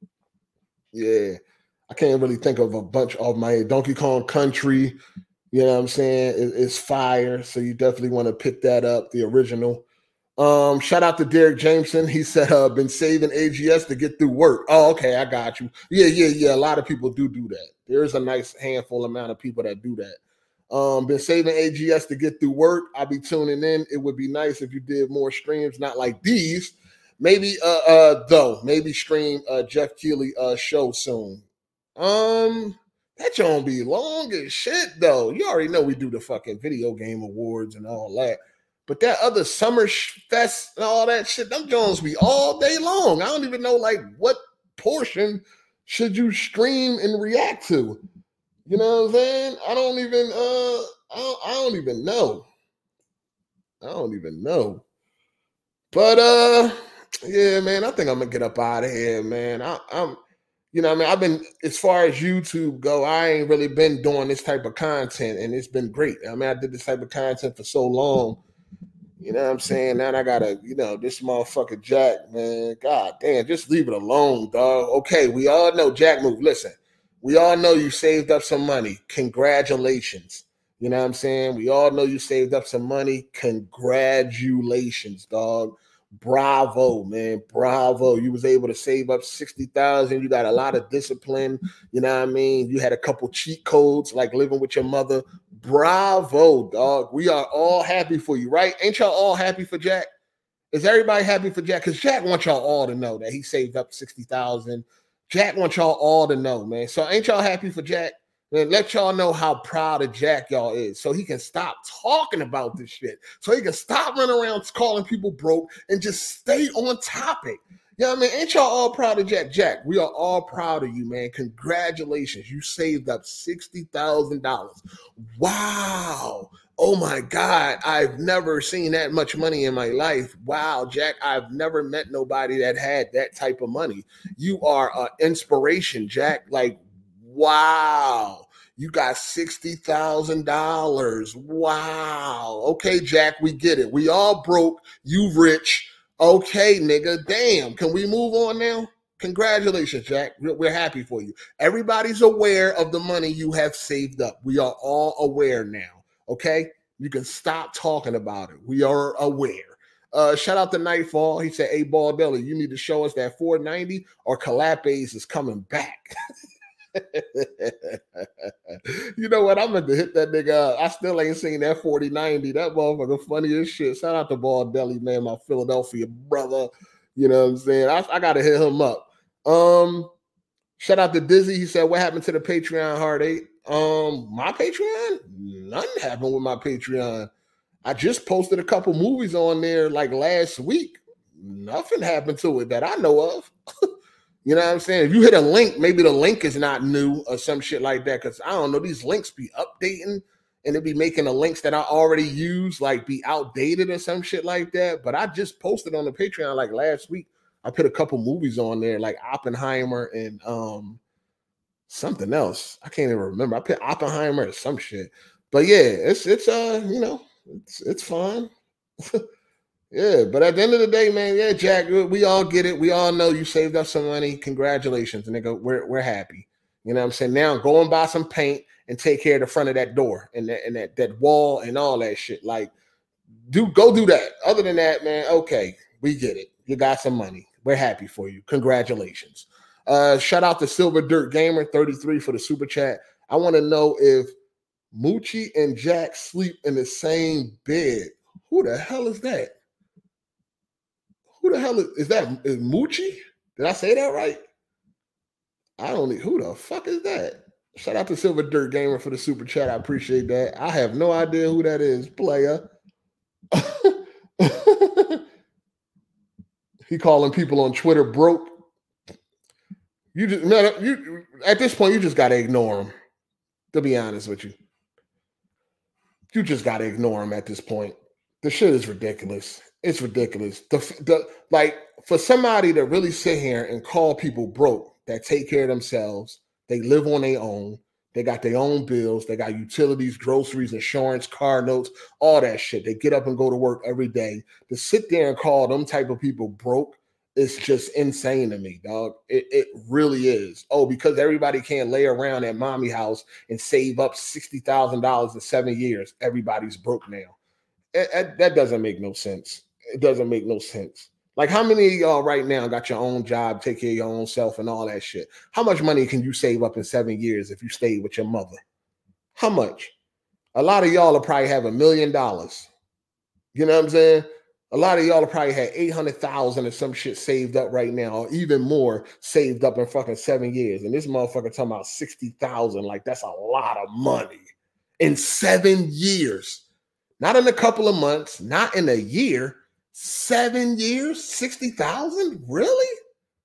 Yeah. I can't really think of a bunch of my head. Donkey Kong Country, you know what I'm saying? It, it's fire. So you definitely want to pick that up, the original. Um, shout out to Derek Jameson. He said, uh, been saving A G S to get through work. Oh, okay, I got you. Yeah, yeah, yeah. A lot of people do do that. There is a nice handful amount of people that do that. Um, been saving A G S to get through work. I'll be tuning in. It would be nice if you did more streams, not like these. Maybe, uh, uh, though, maybe stream uh, Jeff Keighley uh, show soon. Um, that gonna be long as shit, though. You already know we do the fucking video game awards and all that. But that other summer fest and all that shit, them Jones be all day long. I don't even know, like, what portion should you stream and react to? You know what I'm saying? I don't even, uh, I don't, I don't even know. I don't even know. But, uh, yeah, man, I think I'm gonna get up out of here, man. I, I'm, you know what I mean? I've been, as far as YouTube go, I ain't really been doing this type of content, and it's been great. I mean, I did this type of content for so long. You know what I'm saying? Now I gotta, you know, this motherfucker Jack, man. God damn, just leave it alone, dog. Okay, we all know Jack Move. Listen, we all know you saved up some money. Congratulations. You know what I'm saying? We all know you saved up some money. Congratulations, dog. Bravo, man. Bravo. You was able to save up sixty thousand. You got a lot of discipline. You know what I mean? You had a couple cheat codes like living with your mother. Bravo, dog. We are all happy for you, right? Ain't y'all all happy for Jack? Is everybody happy for Jack? Because Jack wants y'all all to know that he saved up sixty thousand. Jack wants y'all all to know, man. So ain't y'all happy for Jack? Man, let y'all know how proud of Jack y'all is so he can stop talking about this shit. So he can stop running around calling people broke and just stay on topic. You know what I mean? Ain't y'all all proud of Jack? Jack, we are all proud of you, man. Congratulations. You saved up sixty thousand dollars. Wow. Oh, my God. I've never seen that much money in my life. Wow, Jack, I've never met nobody that had that type of money. You are an inspiration, Jack. Like, wow. You got sixty thousand dollars. Wow. Okay, Jack, we get it. We all broke. You rich. Okay, nigga. Damn. Can we move on now? Congratulations, Jack. We're happy for you. Everybody's aware of the money you have saved up. We are all aware now. Okay? You can stop talking about it. We are aware. Uh, shout out to Nightfall. He said, hey, Baldelli, you need to show us that four ninety or Calapace is coming back. You know what? I'm going to hit that nigga up. I still ain't seen that forty ninety. That motherfucker funny as shit. Shout out to Baldelli, man, my Philadelphia brother. You know what I'm saying? I, I got to hit him up. Um, shout out to Dizzy. He said, what happened to the Patreon, Heart Eight? Um, my Patreon? Nothing happened with my Patreon. I just posted a couple movies on there like last week. Nothing happened to it that I know of. You know what I'm saying? If you hit a link, maybe the link is not new or some shit like that. Because I don't know, these links be updating and it be making the links that I already use like be outdated or some shit like that. But I just posted on the Patreon like last week. I put a couple movies on there like Oppenheimer and um something else. I can't even remember. I put Oppenheimer or some shit. But yeah, it's it's uh, you know, it's it's fine. Yeah, but at the end of the day, man, yeah, Jack, we all get it. We all know you saved up some money. Congratulations, nigga. We're we're happy. You know what I'm saying? Now go and buy some paint and take care of the front of that door and that and that, that wall and all that shit. Like, do go do that. Other than that, man, okay, we get it. You got some money. We're happy for you. Congratulations. Uh, shout out to Silver Dirt Gamer thirty-three for the super chat. I want to know if Moochie and Jack sleep in the same bed. Who the hell is that? Who the hell is, is that? Is Moochie? Did I say that right? I don't need, who the fuck is that? Shout out to Silver Dirt Gamer for the super chat. I appreciate that. I have no idea who that is, player. He calling people on Twitter broke. You just man, you at this point you just gotta ignore him. To be honest with you, you just gotta ignore him at this point. The shit is ridiculous. It's ridiculous. The, the like for somebody to really sit here and call people broke that take care of themselves, they live on their own, they got their own bills, they got utilities, groceries, insurance, car notes, all that shit. They get up and go to work every day. To sit there and call them type of people broke, it's just insane to me, dog. It, it really is. Oh, because everybody can't lay around at mommy house and save up sixty thousand dollars in seven years. Everybody's broke now. It, it, that doesn't make no sense. It doesn't make no sense. Like, how many of y'all right now got your own job, take care of your own self and all that shit? How much money can you save up in seven years if you stayed with your mother? How much? A lot of y'all will probably have a million dollars. You know what I'm saying? A lot of y'all will probably have eight hundred thousand or some shit saved up right now, or even more saved up in fucking seven years. And this motherfucker talking about sixty thousand. Like, that's a lot of money in seven years. Not in a couple of months, not in a year. Seven years, sixty thousand? Really?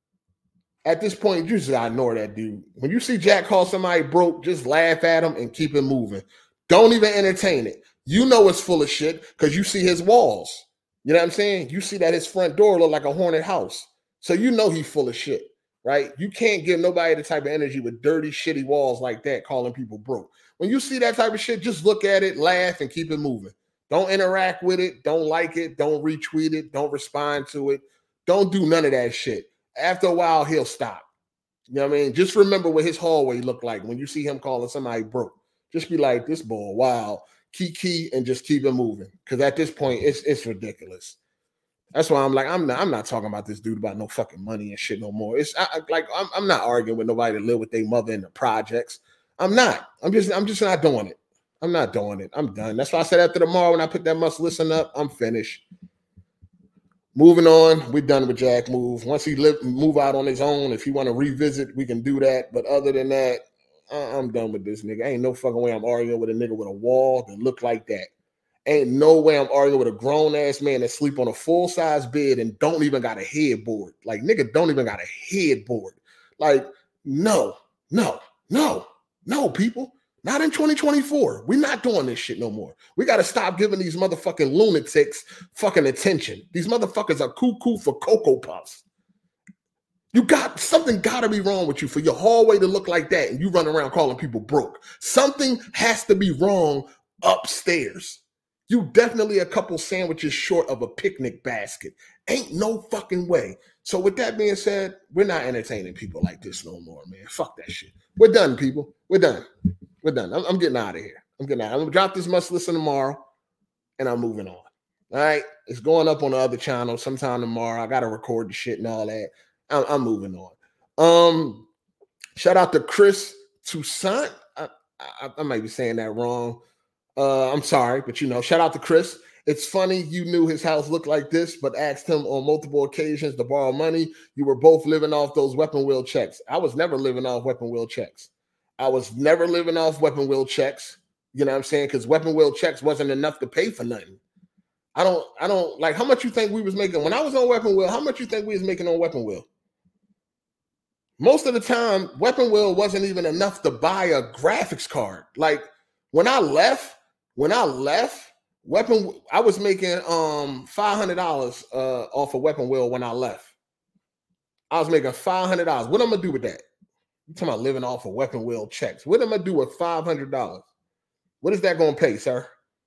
At this point, you just gotta ignore that dude. When you see Jack call somebody broke, just laugh at him and keep it moving. Don't even entertain it. You know it's full of shit because you see his walls. You know what I'm saying? You see that his front door look like a haunted house. So you know he's full of shit, right? You can't give nobody the type of energy with dirty, shitty walls like that calling people broke. When you see that type of shit, just look at it, laugh, and keep it moving. Don't interact with it. Don't like it. Don't retweet it. Don't respond to it. Don't do none of that shit. After a while, he'll stop. You know what I mean? Just remember what his hallway looked like when you see him calling somebody broke. Just be like, this boy, wow, key, and just keep it moving. Because at this point, it's it's ridiculous. That's why I'm like, I'm not, I'm not talking about this dude about no fucking money and shit no more. It's I, like I'm, I'm not arguing with nobody that live with their mother in the projects. I'm not. I'm just I'm just not doing it. I'm not doing it. I'm done. That's why I said after tomorrow when I put that must listen up, I'm finished. Moving on. We're done with Jack Move. Once he live, move out on his own, if he want to revisit, we can do that. But other than that, I'm done with this nigga. Ain't no fucking way I'm arguing with a nigga with a wall that look like that. Ain't no way I'm arguing with a grown-ass man that sleep on a full-size bed and don't even got a headboard. Like, nigga don't even got a headboard. Like, no, no, no, no, people. Not in twenty twenty-four. We're not doing this shit no more. We got to stop giving these motherfucking lunatics fucking attention. These motherfuckers are cuckoo for Cocoa Puffs. You got something got to be wrong with you for your hallway to look like that and you run around calling people broke. Something has to be wrong upstairs. You definitely a couple sandwiches short of a picnic basket. Ain't no fucking way. So with that being said, we're not entertaining people like this no more, man. Fuck that shit. We're done, people. We're done. We're done. I'm, I'm getting out of here. I'm getting out. I'm gonna drop this must listen tomorrow, and I'm moving on. All right, it's going up on the other channel sometime tomorrow. I gotta record the shit and all that. I'm, I'm moving on. Um, shout out to Chris Toussaint. I, I, I might be saying that wrong. Uh, I'm sorry, but you know, shout out to Chris. It's funny you knew his house looked like this, but asked him on multiple occasions to borrow money. You were both living off those weapon wheel checks. I was never living off weapon wheel checks. I was never living off weapon wheel checks. You know what I'm saying? Because weapon wheel checks wasn't enough to pay for nothing. I don't, I don't like how much you think we was making when I was on weapon wheel. How much you think we was making on weapon wheel? Most of the time, weapon wheel wasn't even enough to buy a graphics card. Like when I left, when I left, weapon, I was making um five hundred dollars uh, off of weapon wheel when I left. I was making five hundred dollars. What am I gonna do with that? You talking about living off of weapon wheel checks? What am I do with five hundred dollars? What is that gonna pay, sir?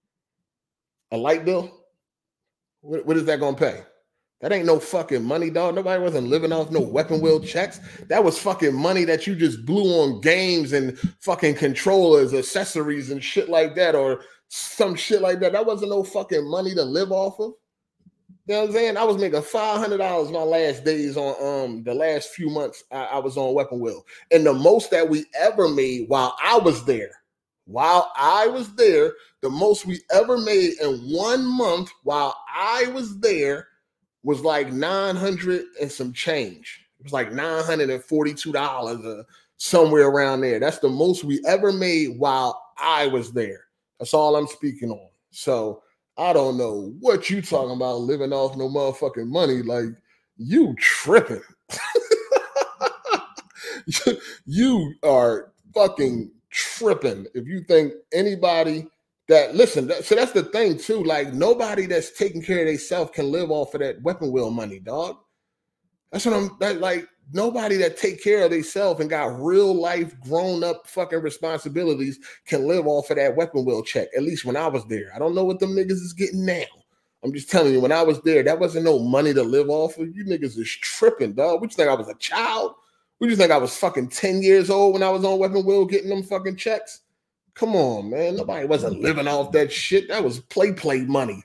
A light bill? What, what is that gonna pay? That ain't no fucking money, dog. Nobody wasn't living off no weapon wheel checks. That was fucking money that you just blew on games and fucking controllers, accessories, and shit like that, or some shit like that. That wasn't no fucking money to live off of. You know what I'm saying? I was making five hundred dollars my last days on um the last few months I, I was on Weapon Wheel. And the most that we ever made while I was there, while I was there, the most we ever made in one month while I was there was like nine hundred and some change. It was like nine hundred forty-two dollars or somewhere around there. That's the most we ever made while I was there. That's all I'm speaking on. So I don't know what you talking about living off no motherfucking money. Like, you tripping. You are fucking tripping if you think anybody that, listen, that, so that's the thing too. Like, nobody that's taking care of themselves can live off of that Weapon Wheel money, dog. That's what I'm, that, like, nobody that take care of themselves and got real life grown up fucking responsibilities can live off of that Weapon Wheel check. At least when I was there. I don't know what them niggas is getting now. I'm just telling you, when I was there, that wasn't no money to live off of. You niggas is tripping, dog. What you think I was a child? What you think I was fucking ten years old when I was on Weapon Wheel getting them fucking checks? Come on, man. Nobody wasn't living off that shit. That was play play money.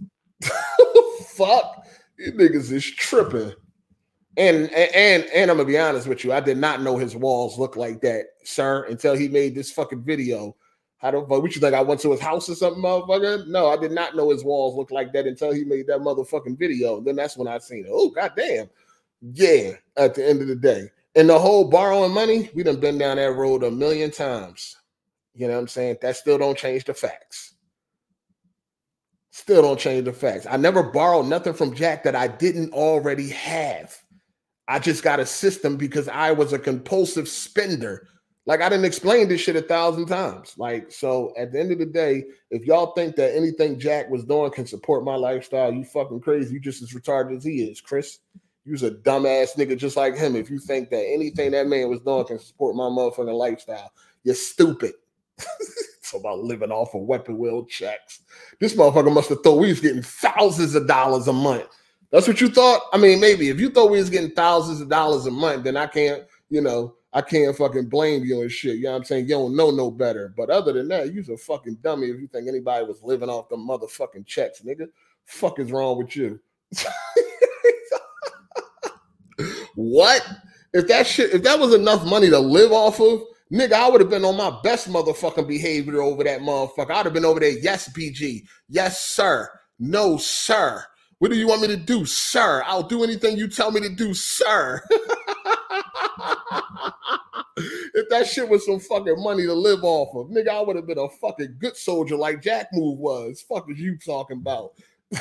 Fuck. You niggas is tripping. And, and and I'm gonna be honest with you, I did not know his walls looked like that, sir, until he made this fucking video. How the fuck? What you think I went to his house or something, motherfucker? No, I did not know his walls looked like that until he made that motherfucking video. Then that's when I seen it. Oh, goddamn. Yeah, at the end of the day. And the whole borrowing money, we done been down that road a million times. You know what I'm saying? That still don't change the facts. Still don't change the facts. I never borrowed nothing from Jack that I didn't already have. I just got a system because I was a compulsive spender. Like, I didn't explain this shit a thousand times. Like, so at the end of the day, if y'all think that anything Jack was doing can support my lifestyle, you fucking crazy. You just as retarded as he is, Chris. You's a dumbass nigga just like him. If you think that anything that man was doing can support my motherfucking lifestyle, you're stupid. It's about living off of Weapon Wheel checks. This motherfucker must have thought we was getting thousands of dollars a month. That's what you thought? I mean, maybe if you thought we was getting thousands of dollars a month, then I can't, you know, I can't fucking blame you and shit. You know what I'm saying? You don't know no better. But other than that, you's a fucking dummy if you think anybody was living off the motherfucking checks, nigga. Fuck is wrong with you? What? If that shit, if that was enough money to live off of, nigga, I would have been on my best motherfucking behavior over that motherfucker. I'd have been over there, yes, B G. Yes, sir. No, sir. What do you want me to do, sir? I'll do anything you tell me to do, sir. If that shit was some fucking money to live off of, nigga, I would have been a fucking good soldier like Jack Move was. Fuck is you talking about?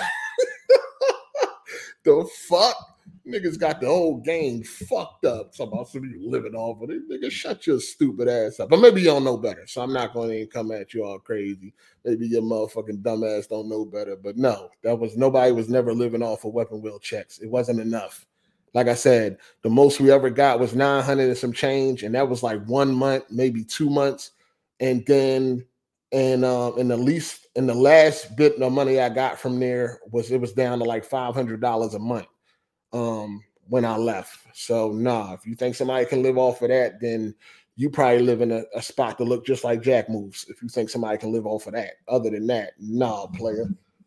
The fuck? Niggas got the whole game fucked up. Talking about some of you living off of it. Nigga, shut your stupid ass up. But maybe you don't know better, so I'm not going to come at you all crazy. Maybe your motherfucking dumbass don't know better. But no, that was nobody was never living off of Weapon Wheel checks. It wasn't enough. Like I said, the most we ever got was nine hundred and some change, and that was like one month, maybe two months. And then and um in the least in the last bit of money I got from there was it was down to like five hundred dollars a month. Um, when I left. So nah, if you think somebody can live off of that, then you probably live in a, a spot to look just like Jack Moves. If you think somebody can live off of that, other than that, nah, player.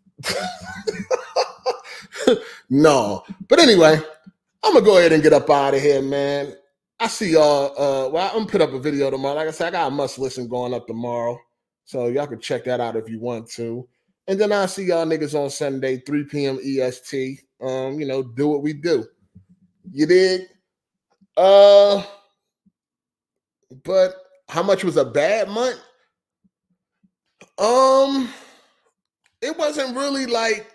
No. But anyway, I'm gonna go ahead and get up out of here, man. I see y'all. Uh, well, I'm gonna put up a video tomorrow. Like I said, I got a must listen going up tomorrow, so y'all can check that out if you want to. And then I'll see y'all niggas on Sunday, three p.m. E S T. Um, you know, do what we do. You dig? Uh, but how much was a bad month? Um, it wasn't really like,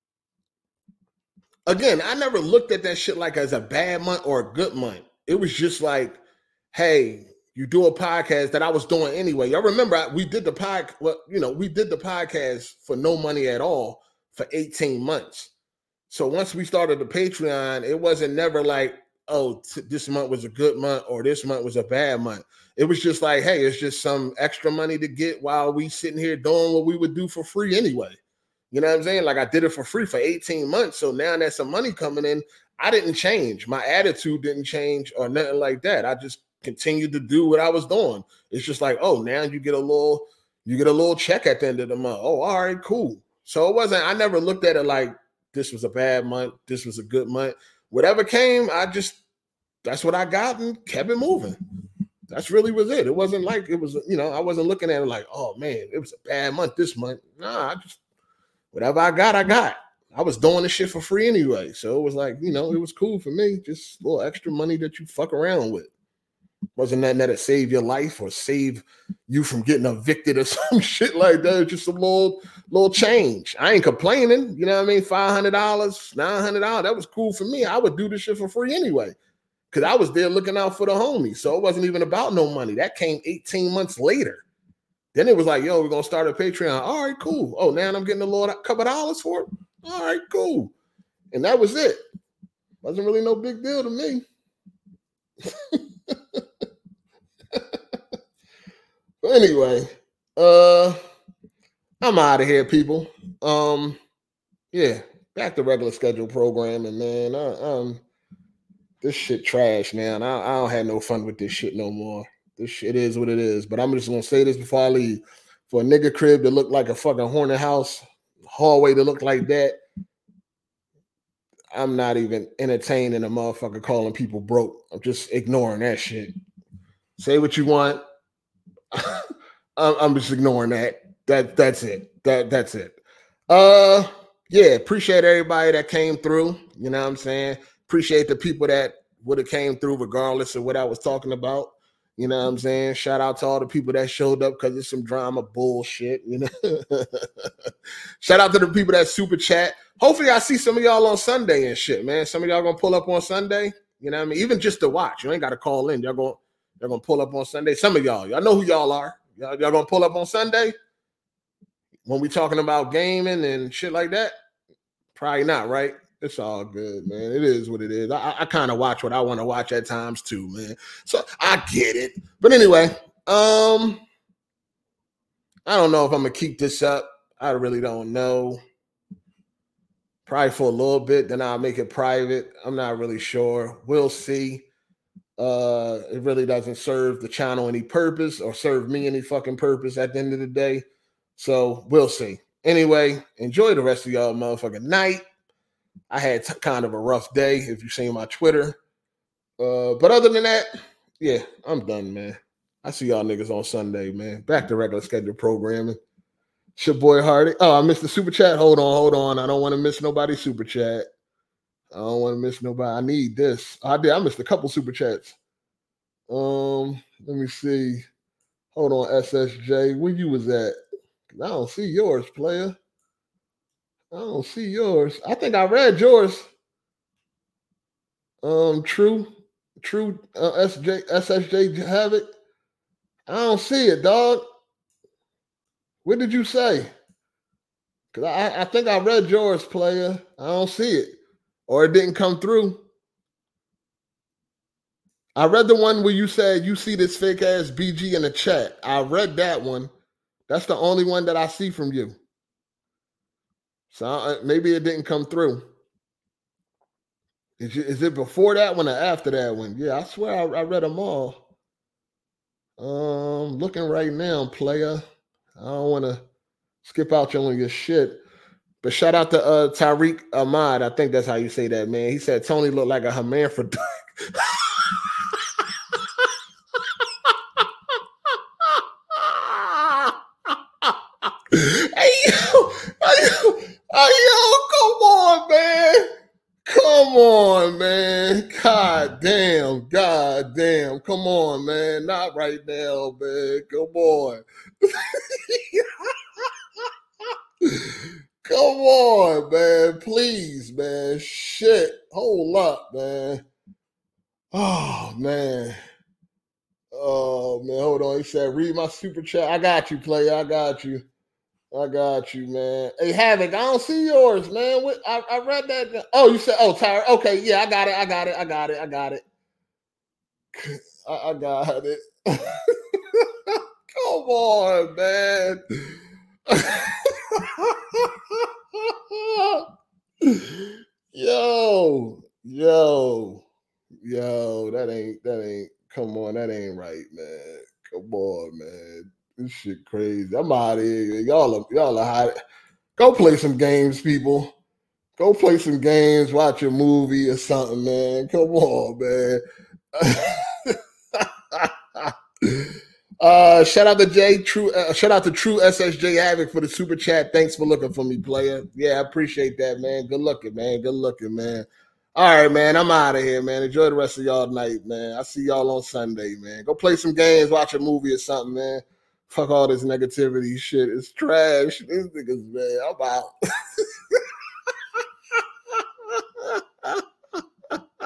again, I never looked at that shit like as a bad month or a good month. It was just like, hey, you do a podcast that I was doing anyway. Y'all remember we did the pod, well, you know, we did the podcast for no money at all for eighteen months. So once we started the Patreon, it wasn't never like, oh, t- this month was a good month or this month was a bad month. It was just like, hey, it's just some extra money to get while we sitting here doing what we would do for free anyway. You know what I'm saying? Like I did it for free for eighteen months. So now there's some money coming in. I didn't change. My attitude didn't change or nothing like that. I just continued to do what I was doing. It's just like, oh, now you get a little, you get a little check at the end of the month. Oh, all right, cool. So it wasn't, I never looked at it like this was a bad month, this was a good month. Whatever came, I just, that's what I got and kept it moving. That's really was it. It wasn't like it was, you know, I wasn't looking at it like, oh man, it was a bad month this month. Nah, I just, whatever I got, I got. I was doing this shit for free anyway. So it was like, you know, it was cool for me. Just a little extra money that you fuck around with. Wasn't nothing that'd save your life or save you from getting evicted or some shit like that. Just a little, little change. I ain't complaining. You know what I mean? five hundred dollars, nine hundred dollars. That was cool for me. I would do this shit for free anyway. Because I was there looking out for the homies. So it wasn't even about no money. That came eighteen months later. Then it was like, yo, we're going to start a Patreon. All right, cool. Oh, now I'm getting a little couple dollars for it? All right, cool. And that was it. Wasn't really no big deal to me. But anyway, uh, I'm out of here, people. Um, yeah, back to regular schedule programming, man. I, um, this shit trash, man. I, I don't have no fun with this shit no more. This shit is what it is. But I'm just gonna say this before I leave. For a nigga crib that looked like a fucking haunted house, hallway to look like that, I'm not even entertaining a motherfucker calling people broke. I'm just ignoring that shit. Say what you want. I'm just ignoring that. That that's it. That that's it. Uh, yeah. Appreciate everybody that came through. You know what I'm saying? Appreciate the people that would have came through regardless of what I was talking about. You know what I'm saying? Shout out to all the people that showed up because it's some drama bullshit. You know. Shout out to the people that super chat. Hopefully, I see some of y'all on Sunday and shit, man. Some of y'all gonna pull up on Sunday. You know what I mean? Even just to watch. You ain't got to call in. Y'all gonna y'all gonna pull up on Sunday. Some of y'all, y'all know who y'all are. Y'all, y'all gonna pull up on Sunday when we talking about gaming and shit like that? Probably not, right? It's all good, man. It is what it is. I, I kind of watch what I want to watch at times too, man. So I get it. But anyway, um, I don't know if I'm gonna keep this up. I really don't know. Probably for a little bit, then I'll make it private. I'm not really sure. We'll see. Uh, it really doesn't serve the channel any purpose or serve me any fucking purpose at the end of the day. So we'll see. Anyway, enjoy the rest of y'all motherfucking night. I had t- kind of a rough day if you've seen my Twitter. Uh, but other than that, yeah, I'm done, man. I see y'all niggas on Sunday, man. Back to regular schedule programming. It's your boy Hardy. Oh, I missed the super chat. Hold on, hold on. I don't want to miss nobody's super chat. I don't want to miss nobody. I need this. I did. I missed a couple super chats. Um, let me see. Hold on, S S J. Where you was at? I don't see yours, player. I don't see yours. I think I read yours. Um, true, true. Uh, S J, S S J Havoc. I don't see it, dog. What did you say? Cause I, I think I read yours, player. I don't see it, or it didn't come through. I read the one where you said you see this fake ass B G in the chat. I read that one. That's the only one that I see from you. So uh, maybe it didn't come through. Is, is it before that one or after that one? Yeah, I swear I, I read them all. Um, looking right now, player. I don't want to skip out you on your shit. But shout out to uh, Tariq Ahmad. I think that's how you say that, man. He said Tony looked like a hermaphrodite. Hey, yo, hey, yo, hey, yo, come on, man. Come on, man. God damn, God damn. Come on, man. Not right now, man. Come on. Come on, man. Please, man. Shit. Hold up, man. Oh, man. Oh, man. Hold on. He said, read my super chat. I got you, player. I got you. I got you, man. Hey, Havoc, I don't see yours, man. What, I, I read that. Oh, you said, oh, Tyra. Okay, yeah, I got it. I got it. I got it. I got it. I, I got it. Come on, man. yo, yo, yo, that ain't, that ain't, come on, that ain't right, man. Come on, man. This shit crazy. I'm out of here. Y'all are, y'all are hot. Go play some games, people. Go play some games, watch a movie or something, man. Come on, man. uh, shout out to Jay True. Uh, shout out to True S S J Havoc for the super chat. Thanks for looking for me, player. Yeah, I appreciate that, man. Good looking, man. Good looking, man. All right, man. I'm out of here, man. Enjoy the rest of y'all night, man. I'll see y'all on Sunday, man. Go play some games, watch a movie or something, man. Fuck all this negativity shit. It's trash. These niggas, man. I'm out.